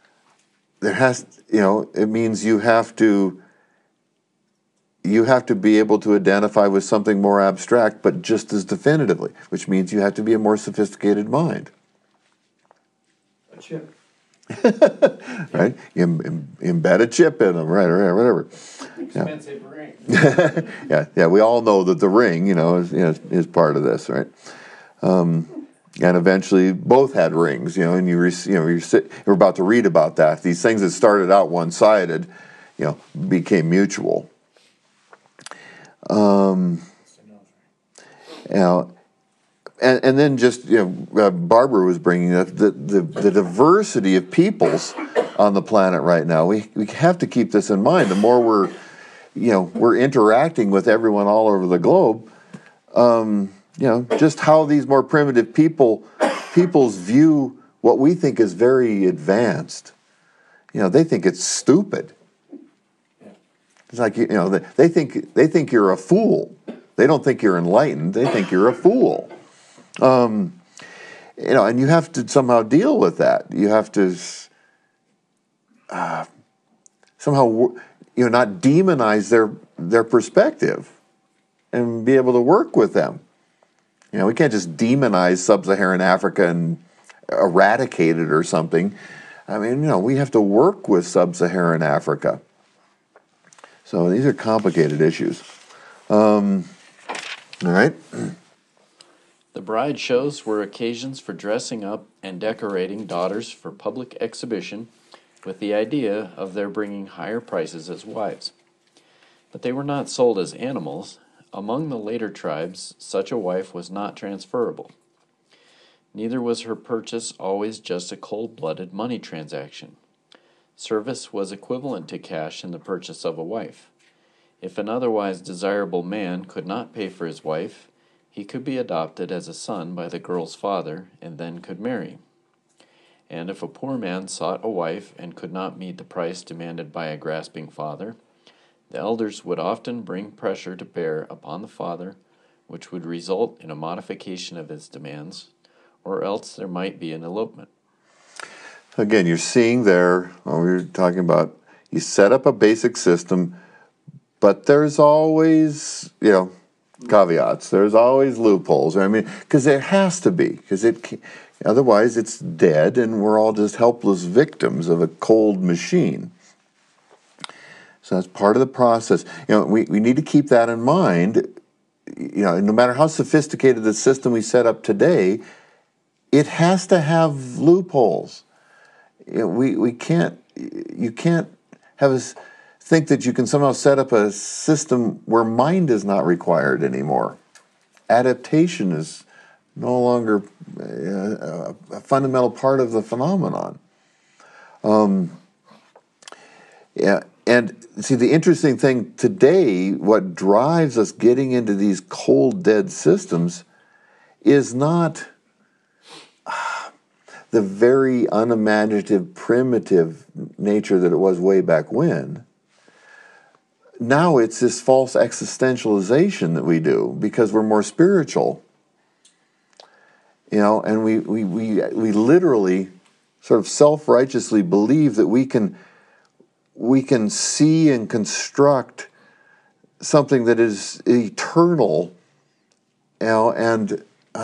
it means you have to be able to identify with something more abstract, but just as definitively, which means you have to be a more sophisticated mind. A chip. Right? You embed a chip in them, right, or whatever. Expensive ring. Yeah. We all know that the ring, is part of this, right? And eventually, both had rings, and you're about to read about that. These things that started out one-sided, became mutual. And then just Barbara was bringing up the diversity of peoples on the planet right now. We have to keep this in mind. The more we're interacting with everyone all over the globe, just how these more primitive peoples view what we think is very advanced. They think it's stupid. It's like they think you're a fool. They don't think you're enlightened. They think you're a fool. And you have to somehow deal with that. You have to somehow not demonize their perspective and be able to work with them. We can't just demonize sub-Saharan Africa and eradicate it or something. I mean, we have to work with sub-Saharan Africa. So these are complicated issues. All right. The bride shows were occasions for dressing up and decorating daughters for public exhibition with the idea of their bringing higher prices as wives. But they were not sold as animals. Among the later tribes, such a wife was not transferable. Neither was her purchase always just a cold-blooded money transaction. Service was equivalent to cash in the purchase of a wife. If an otherwise desirable man could not pay for his wife, he could be adopted as a son by the girl's father and then could marry. And if a poor man sought a wife and could not meet the price demanded by a grasping father, the elders would often bring pressure to bear upon the father, which would result in a modification of his demands, or else there might be an elopement. Again, you're seeing there, we were talking about, you set up a basic system, but there's always, caveats. There's always loopholes. I mean, because there has to be, because otherwise it's dead, and we're all just helpless victims of a cold machine. So that's part of the process. We need to keep that in mind. No matter how sophisticated the system we set up today, it has to have loopholes. You can't have us think that you can somehow set up a system where mind is not required anymore. Adaptation is no longer a fundamental part of the phenomenon. And see, the interesting thing today, what drives us getting into these cold, dead systems is not the very unimaginative, primitive nature that it was way back when. Now it's this false existentialization that we do because we're more spiritual. And we literally sort of self-righteously believe that we can see and construct something that is eternal, and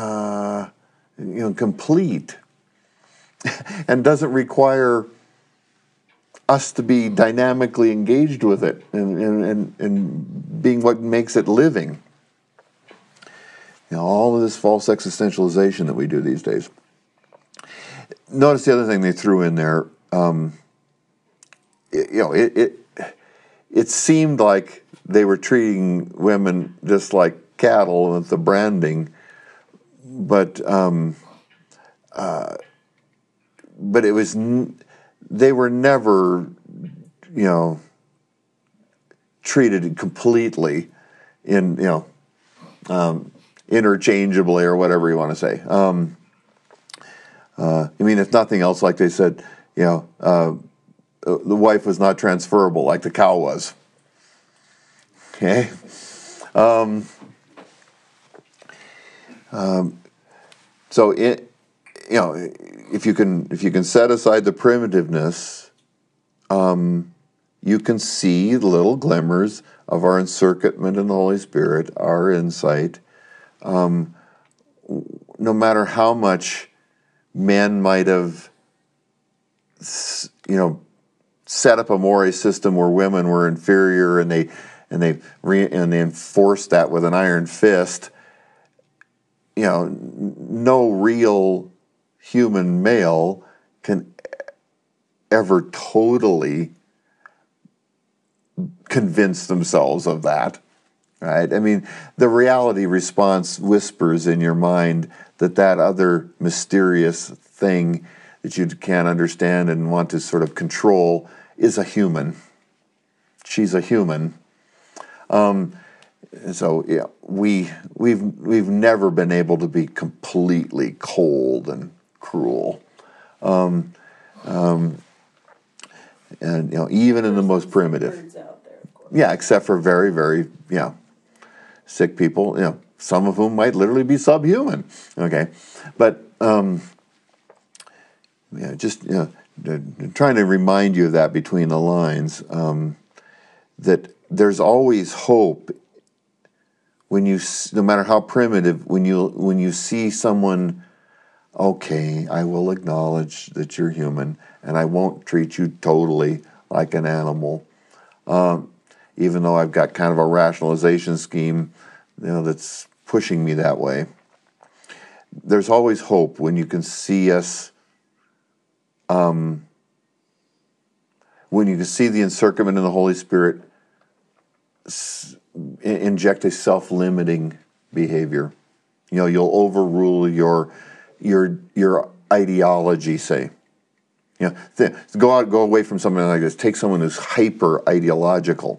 complete, and doesn't require us to be dynamically engaged with it and being what makes it living. All of this false existentialization that we do these days. Notice the other thing they threw in there. It seemed like they were treating women just like cattle with the branding, but it was they were never treated completely interchangeably or whatever you want to say. If nothing else, like they said, the wife was not transferable like the cow was. Okay. So if you can set aside the primitiveness, you can see the little glimmers of our encircuitment in the Holy Spirit, our insight. No matter how much men might have, set up a mores system where women were inferior, and they enforced that with an iron fist. No real human male can ever totally convince themselves of that, right? The reality response whispers in your mind that other mysterious thing that you can't understand and want to sort of control is a human. She's a human. So we've never been able to be completely cold and cruel, and even in the most primitive. Birds out there, of course. Except for very, very sick people. Some of whom might literally be subhuman. Okay, but trying to remind you of that between the lines, that there's always hope when no matter how primitive, when you see someone, okay, I will acknowledge that you're human, and I won't treat you totally like an animal, even though I've got kind of a rationalization scheme, that's pushing me that way. There's always hope when you can see us. When you can see the encirclement in the Holy Spirit inject a self-limiting behavior. You'll overrule your ideology, say. Go away from something like this. Take someone who's hyper ideological,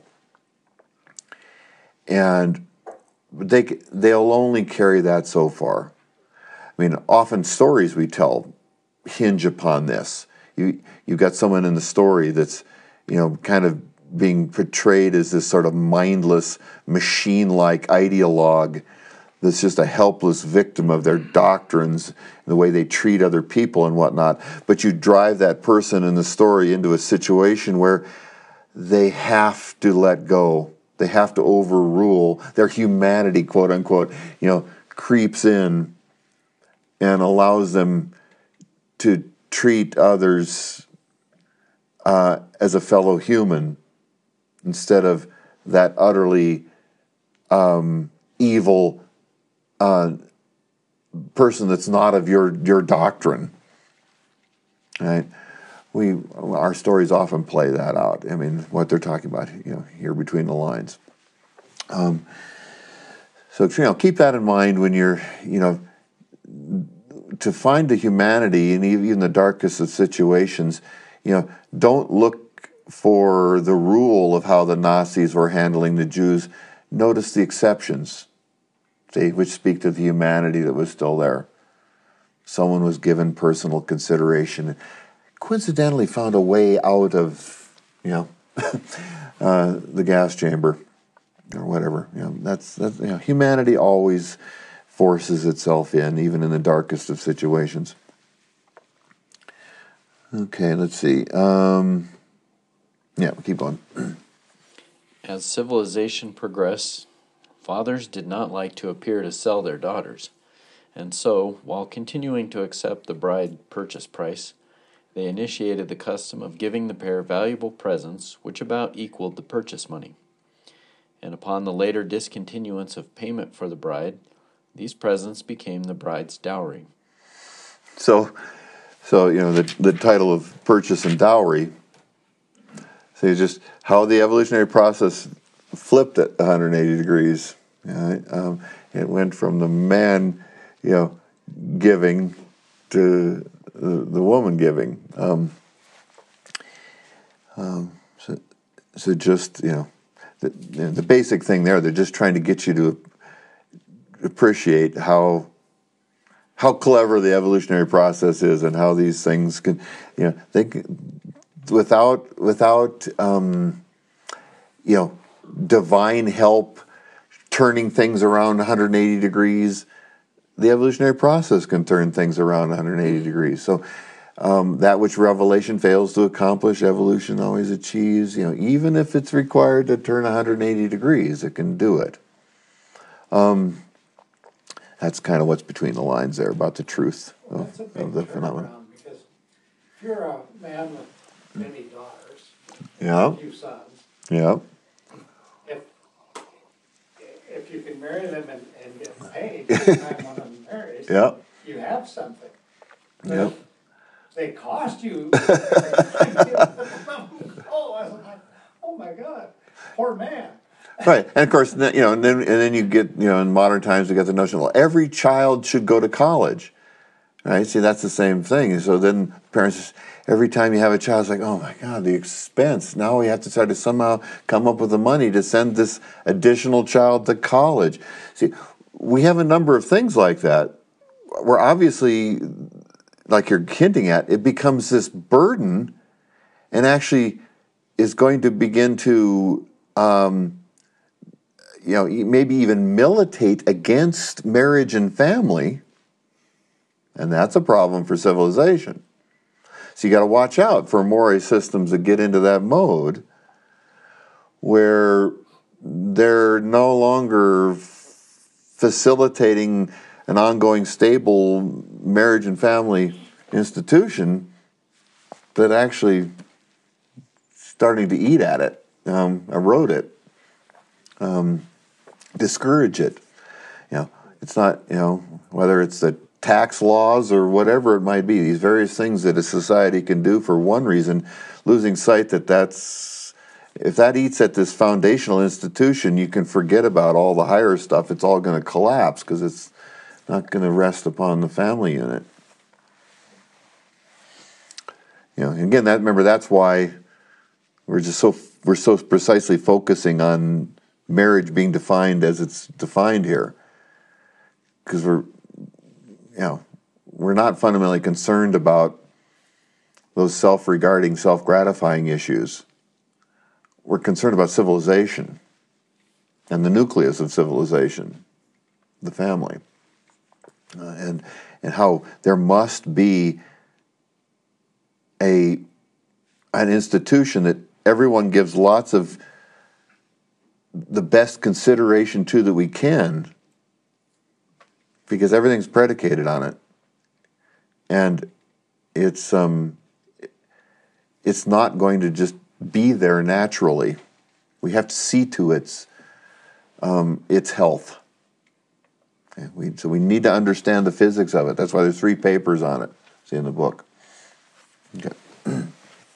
and they'll only carry that so far. Often stories we tell hinge upon this. You've got someone in the story that's, kind of being portrayed as this sort of mindless, machine-like ideologue that's just a helpless victim of their doctrines and the way they treat other people and whatnot. But you drive that person in the story into a situation where they have to let go They have to overrule. Their humanity, quote unquote, creeps in and allows them to treat others as a fellow human instead of that utterly evil person that's not of your doctrine. Right? Our stories often play that out. I mean, what they're talking about, here between the lines. So keep that in mind when you're, to find the humanity in even the darkest of situations. Don't look for the rule of how the Nazis were handling the Jews. Notice the exceptions, which speak to the humanity that was still there. Someone was given personal consideration. Coincidentally found a way out of, the gas chamber or whatever. That's humanity always forces itself in, even in the darkest of situations. Okay, let's see. We'll keep going. As civilization progressed, fathers did not like to appear to sell their daughters, and so, while continuing to accept the bride purchase price, they initiated the custom of giving the pair valuable presents which about equaled the purchase money. And upon the later discontinuance of payment for the bride, these presents became the bride's dowry. So the title of purchase and dowry, so just how the evolutionary process flipped at 180 degrees. It went from the man, giving to the woman giving. So just, the basic thing there, they're just trying to get you to appreciate how clever the evolutionary process is and how these things can, they can, without divine help turning things around 180 degrees, the evolutionary process can turn things around 180 degrees. So that which revelation fails to accomplish, evolution always achieves. Even if it's required to turn 180 degrees, it can do it. That's kind of what's between the lines there about the truth of the phenomenon. Because if you're a man with many daughters, Yeah. a few sons, Yeah. if you can marry them and get paid every time one of them marries, Yeah. you have something. But Yep. if they cost you. Oh my God, poor man. Right, and of course, and then you get, in modern times we got the notion, well, every child should go to college, right? See, that's the same thing. So then parents, every time you have a child, it's like, oh my God, the expense. Now we have to try to somehow come up with the money to send this additional child to college. See, we have a number of things like that. We're obviously, like you're hinting at, it becomes this burden, and actually is going to begin to maybe even militate against marriage and family, and that's a problem for civilization. So you got to watch out for moral systems that get into that mode where they're no longer facilitating an ongoing stable marriage and family institution, but actually starting to eat at it, erode it. Discourage it. It's not, whether it's the tax laws or whatever it might be, these various things that a society can do for one reason, losing sight that if that eats at this foundational institution, you can forget about all the higher stuff. It's all going to collapse because it's not going to rest upon the family unit. Again, that's why we're so precisely focusing on marriage being defined as it's defined here, because we're not fundamentally concerned about those self-regarding, self-gratifying issues. We're concerned about civilization and the nucleus of civilization, the family, and how there must be an institution that everyone gives lots of the best consideration to that we can, because everything's predicated on it, and it's not going to just be there naturally. We have to see to its health. Okay? So we need to understand the physics of it. That's why there's 3 papers on it. See in the book. Okay.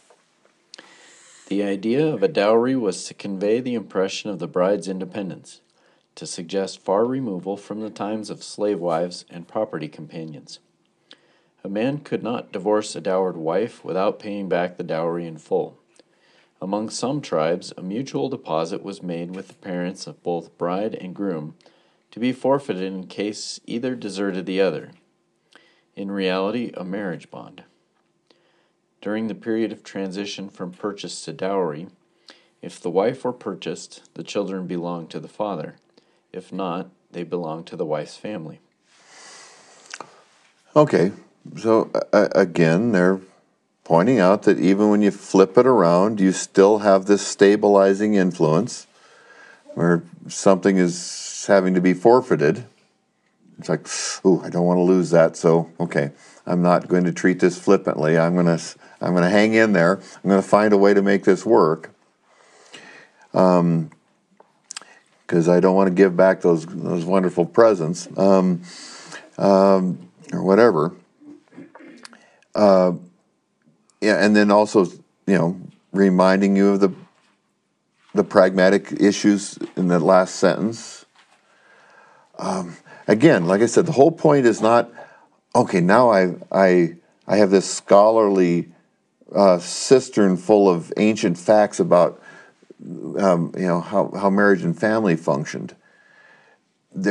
The idea of a dowry was to convey the impression of the bride's independence, to suggest far removal from the times of slave wives and property companions. A man could not divorce a dowered wife without paying back the dowry in full. Among some tribes, a mutual deposit was made with the parents of both bride and groom to be forfeited in case either deserted the other. In reality, a marriage bond. During the period of transition from purchase to dowry, if the wife were purchased, the children belonged to the father. If not, they belonged to the wife's family. Okay, so again, they're pointing out that even when you flip it around, you still have this stabilizing influence where something is having to be forfeited. It's like, ooh, I don't want to lose that, so okay, I'm not going to treat this flippantly. I'm going to hang in there. I'm going to find a way to make this work, because I don't want to give back those wonderful presents, or whatever. Yeah, and then also, reminding you of the pragmatic issues in the last sentence. Again, like I said, the whole point is not, okay, now I have this scholarly cistern full of ancient facts about how marriage and family functioned. They're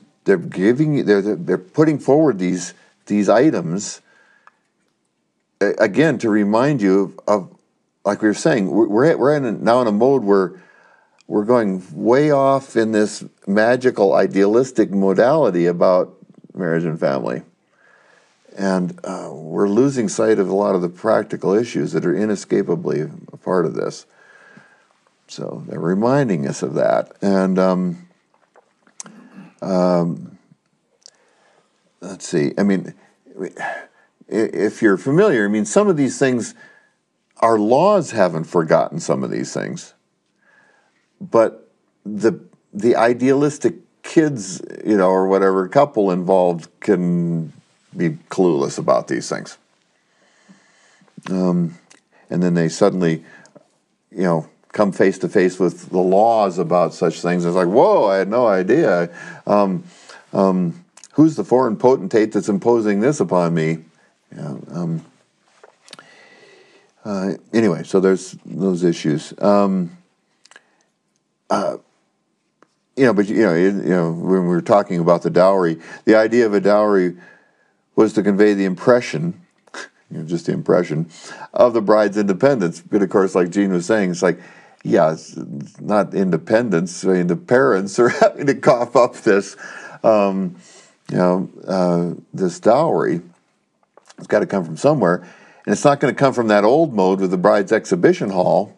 putting forward these items again to remind you of, like we were saying, we're now in a mode where we're going way off in this magical, idealistic modality about marriage and family. And we're losing sight of a lot of the practical issues that are inescapably a part of this. So they're reminding us of that. And let's see. I mean, if you're familiar, I mean, some of these things, our laws haven't forgotten some of these things. But the idealistic kids, or whatever couple involved can be clueless about these things. And then they suddenly, come face to face with the laws about such things. It's like, whoa, I had no idea. Who's the foreign potentate that's imposing this upon me? Anyway, so there's those issues. But when we were talking about the dowry, the idea of a dowry was to convey the impression, just the impression, of the bride's independence. But of course, like Gene was saying, it's like, yeah, it's not independence. I mean, the parents are having to cough up this, this dowry. It's got to come from somewhere, and it's not going to come from that old mode with the bride's exhibition hall.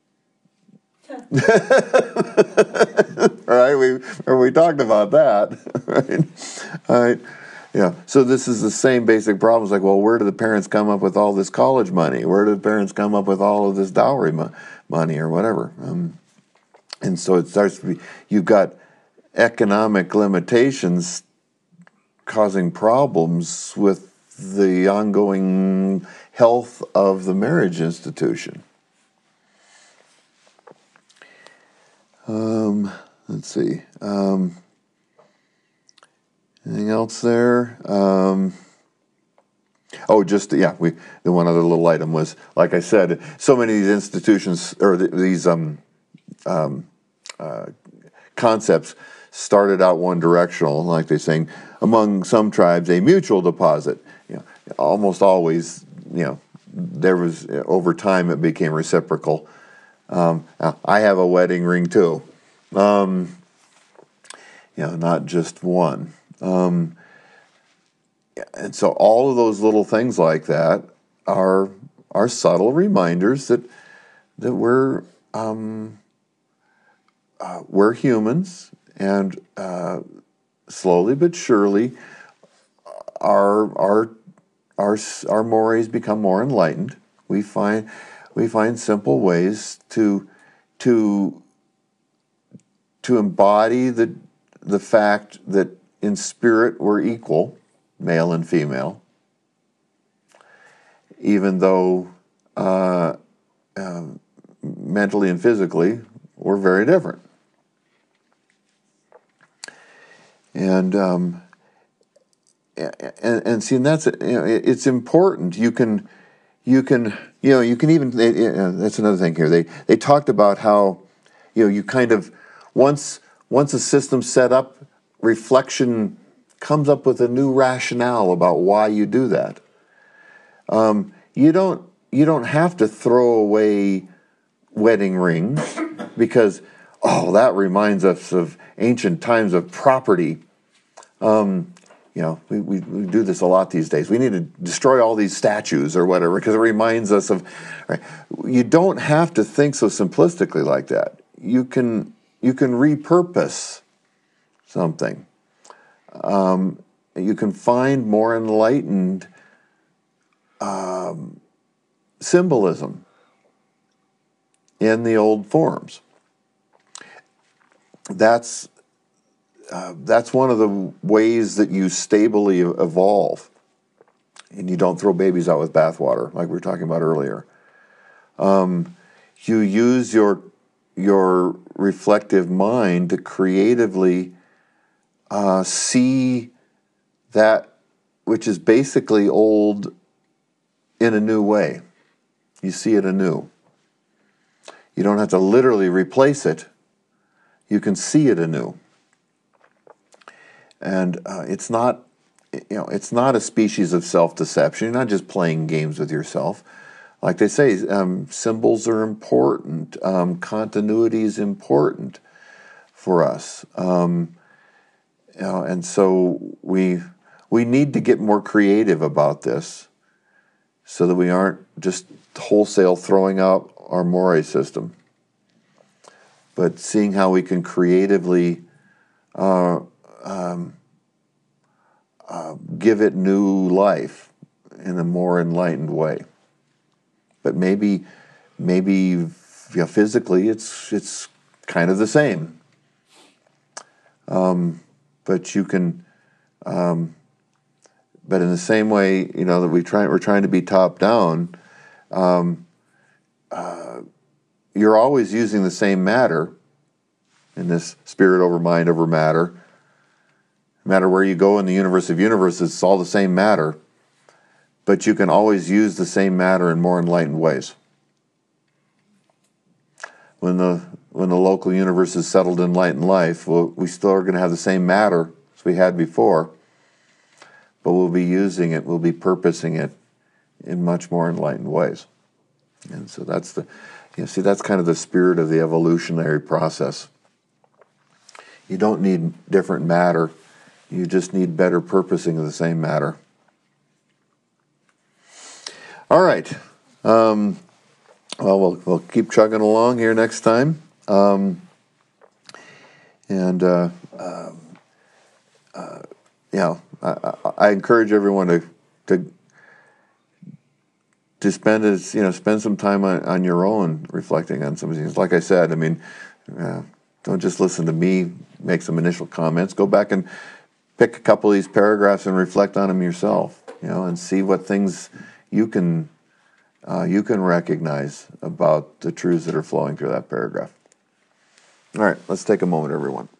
Right? We talked about that, right? All right. Yeah. So this is the same basic problem. It's like, well, where do the parents come up with all this college money? Where do the parents come up with all of this dowry money or whatever? And so it starts to be, you've got economic limitations causing problems with the ongoing health of the marriage institution. Let's see. Anything else there? The one other little item was, like I said, so many of these institutions or these concepts started out one directional, like they're saying, among some tribes, a mutual deposit. Almost always, there was, over time it became reciprocal. I have a wedding ring too. Not just one. And so all of those little things like that are subtle reminders that we're we're humans, and slowly but surely, our mores become more enlightened. We find simple ways to embody the fact that in spirit we're equal, male and female, even though mentally and physically we're very different. And see, and that's it's important. You can even that's another thing here. They talked about how you kind of once a system's set up, reflection comes up with a new rationale about why you do that. You don't have to throw away wedding rings because that reminds us of ancient times of property. We do this a lot these days. We need to destroy all these statues or whatever because it reminds us of. Right? You don't have to think so simplistically like that. You can repurpose something. You can find more enlightened symbolism in the old forms. That's one of the ways that you stably evolve, and you don't throw babies out with bathwater, like we were talking about earlier. You use your reflective mind to creatively see that which is basically old in a new way. You see it anew. You don't have to literally replace it. You can see it anew. And it's not a species of self-deception. You're not just playing games with yourself. Like they say, symbols are important. Continuity is important for us. And so we need to get more creative about this so that we aren't just wholesale throwing out our mores system, but seeing how we can creatively give it new life in a more enlightened way. But maybe physically it's kind of the same. But you can, but in the same way, that we're trying to be top down. You're always using the same matter in this spirit over mind over matter. No matter where you go in the universe of universes, it's all the same matter. But you can always use the same matter in more enlightened ways. When the local universe is settled in light and life, we still are going to have the same matter as we had before, but we'll be using it, we'll be purposing it in much more enlightened ways. And so that's that's kind of the spirit of the evolutionary process. You don't need different matter. You just need better purposing of the same matter. All right. Well, we'll keep chugging along here next time. I encourage everyone to spend some time on your own reflecting on some of these things. Like I said, don't just listen to me make some initial comments. Go back and pick a couple of these paragraphs and reflect on them yourself, and see what things you can recognize about the truths that are flowing through that paragraph. All right, let's take a moment, everyone.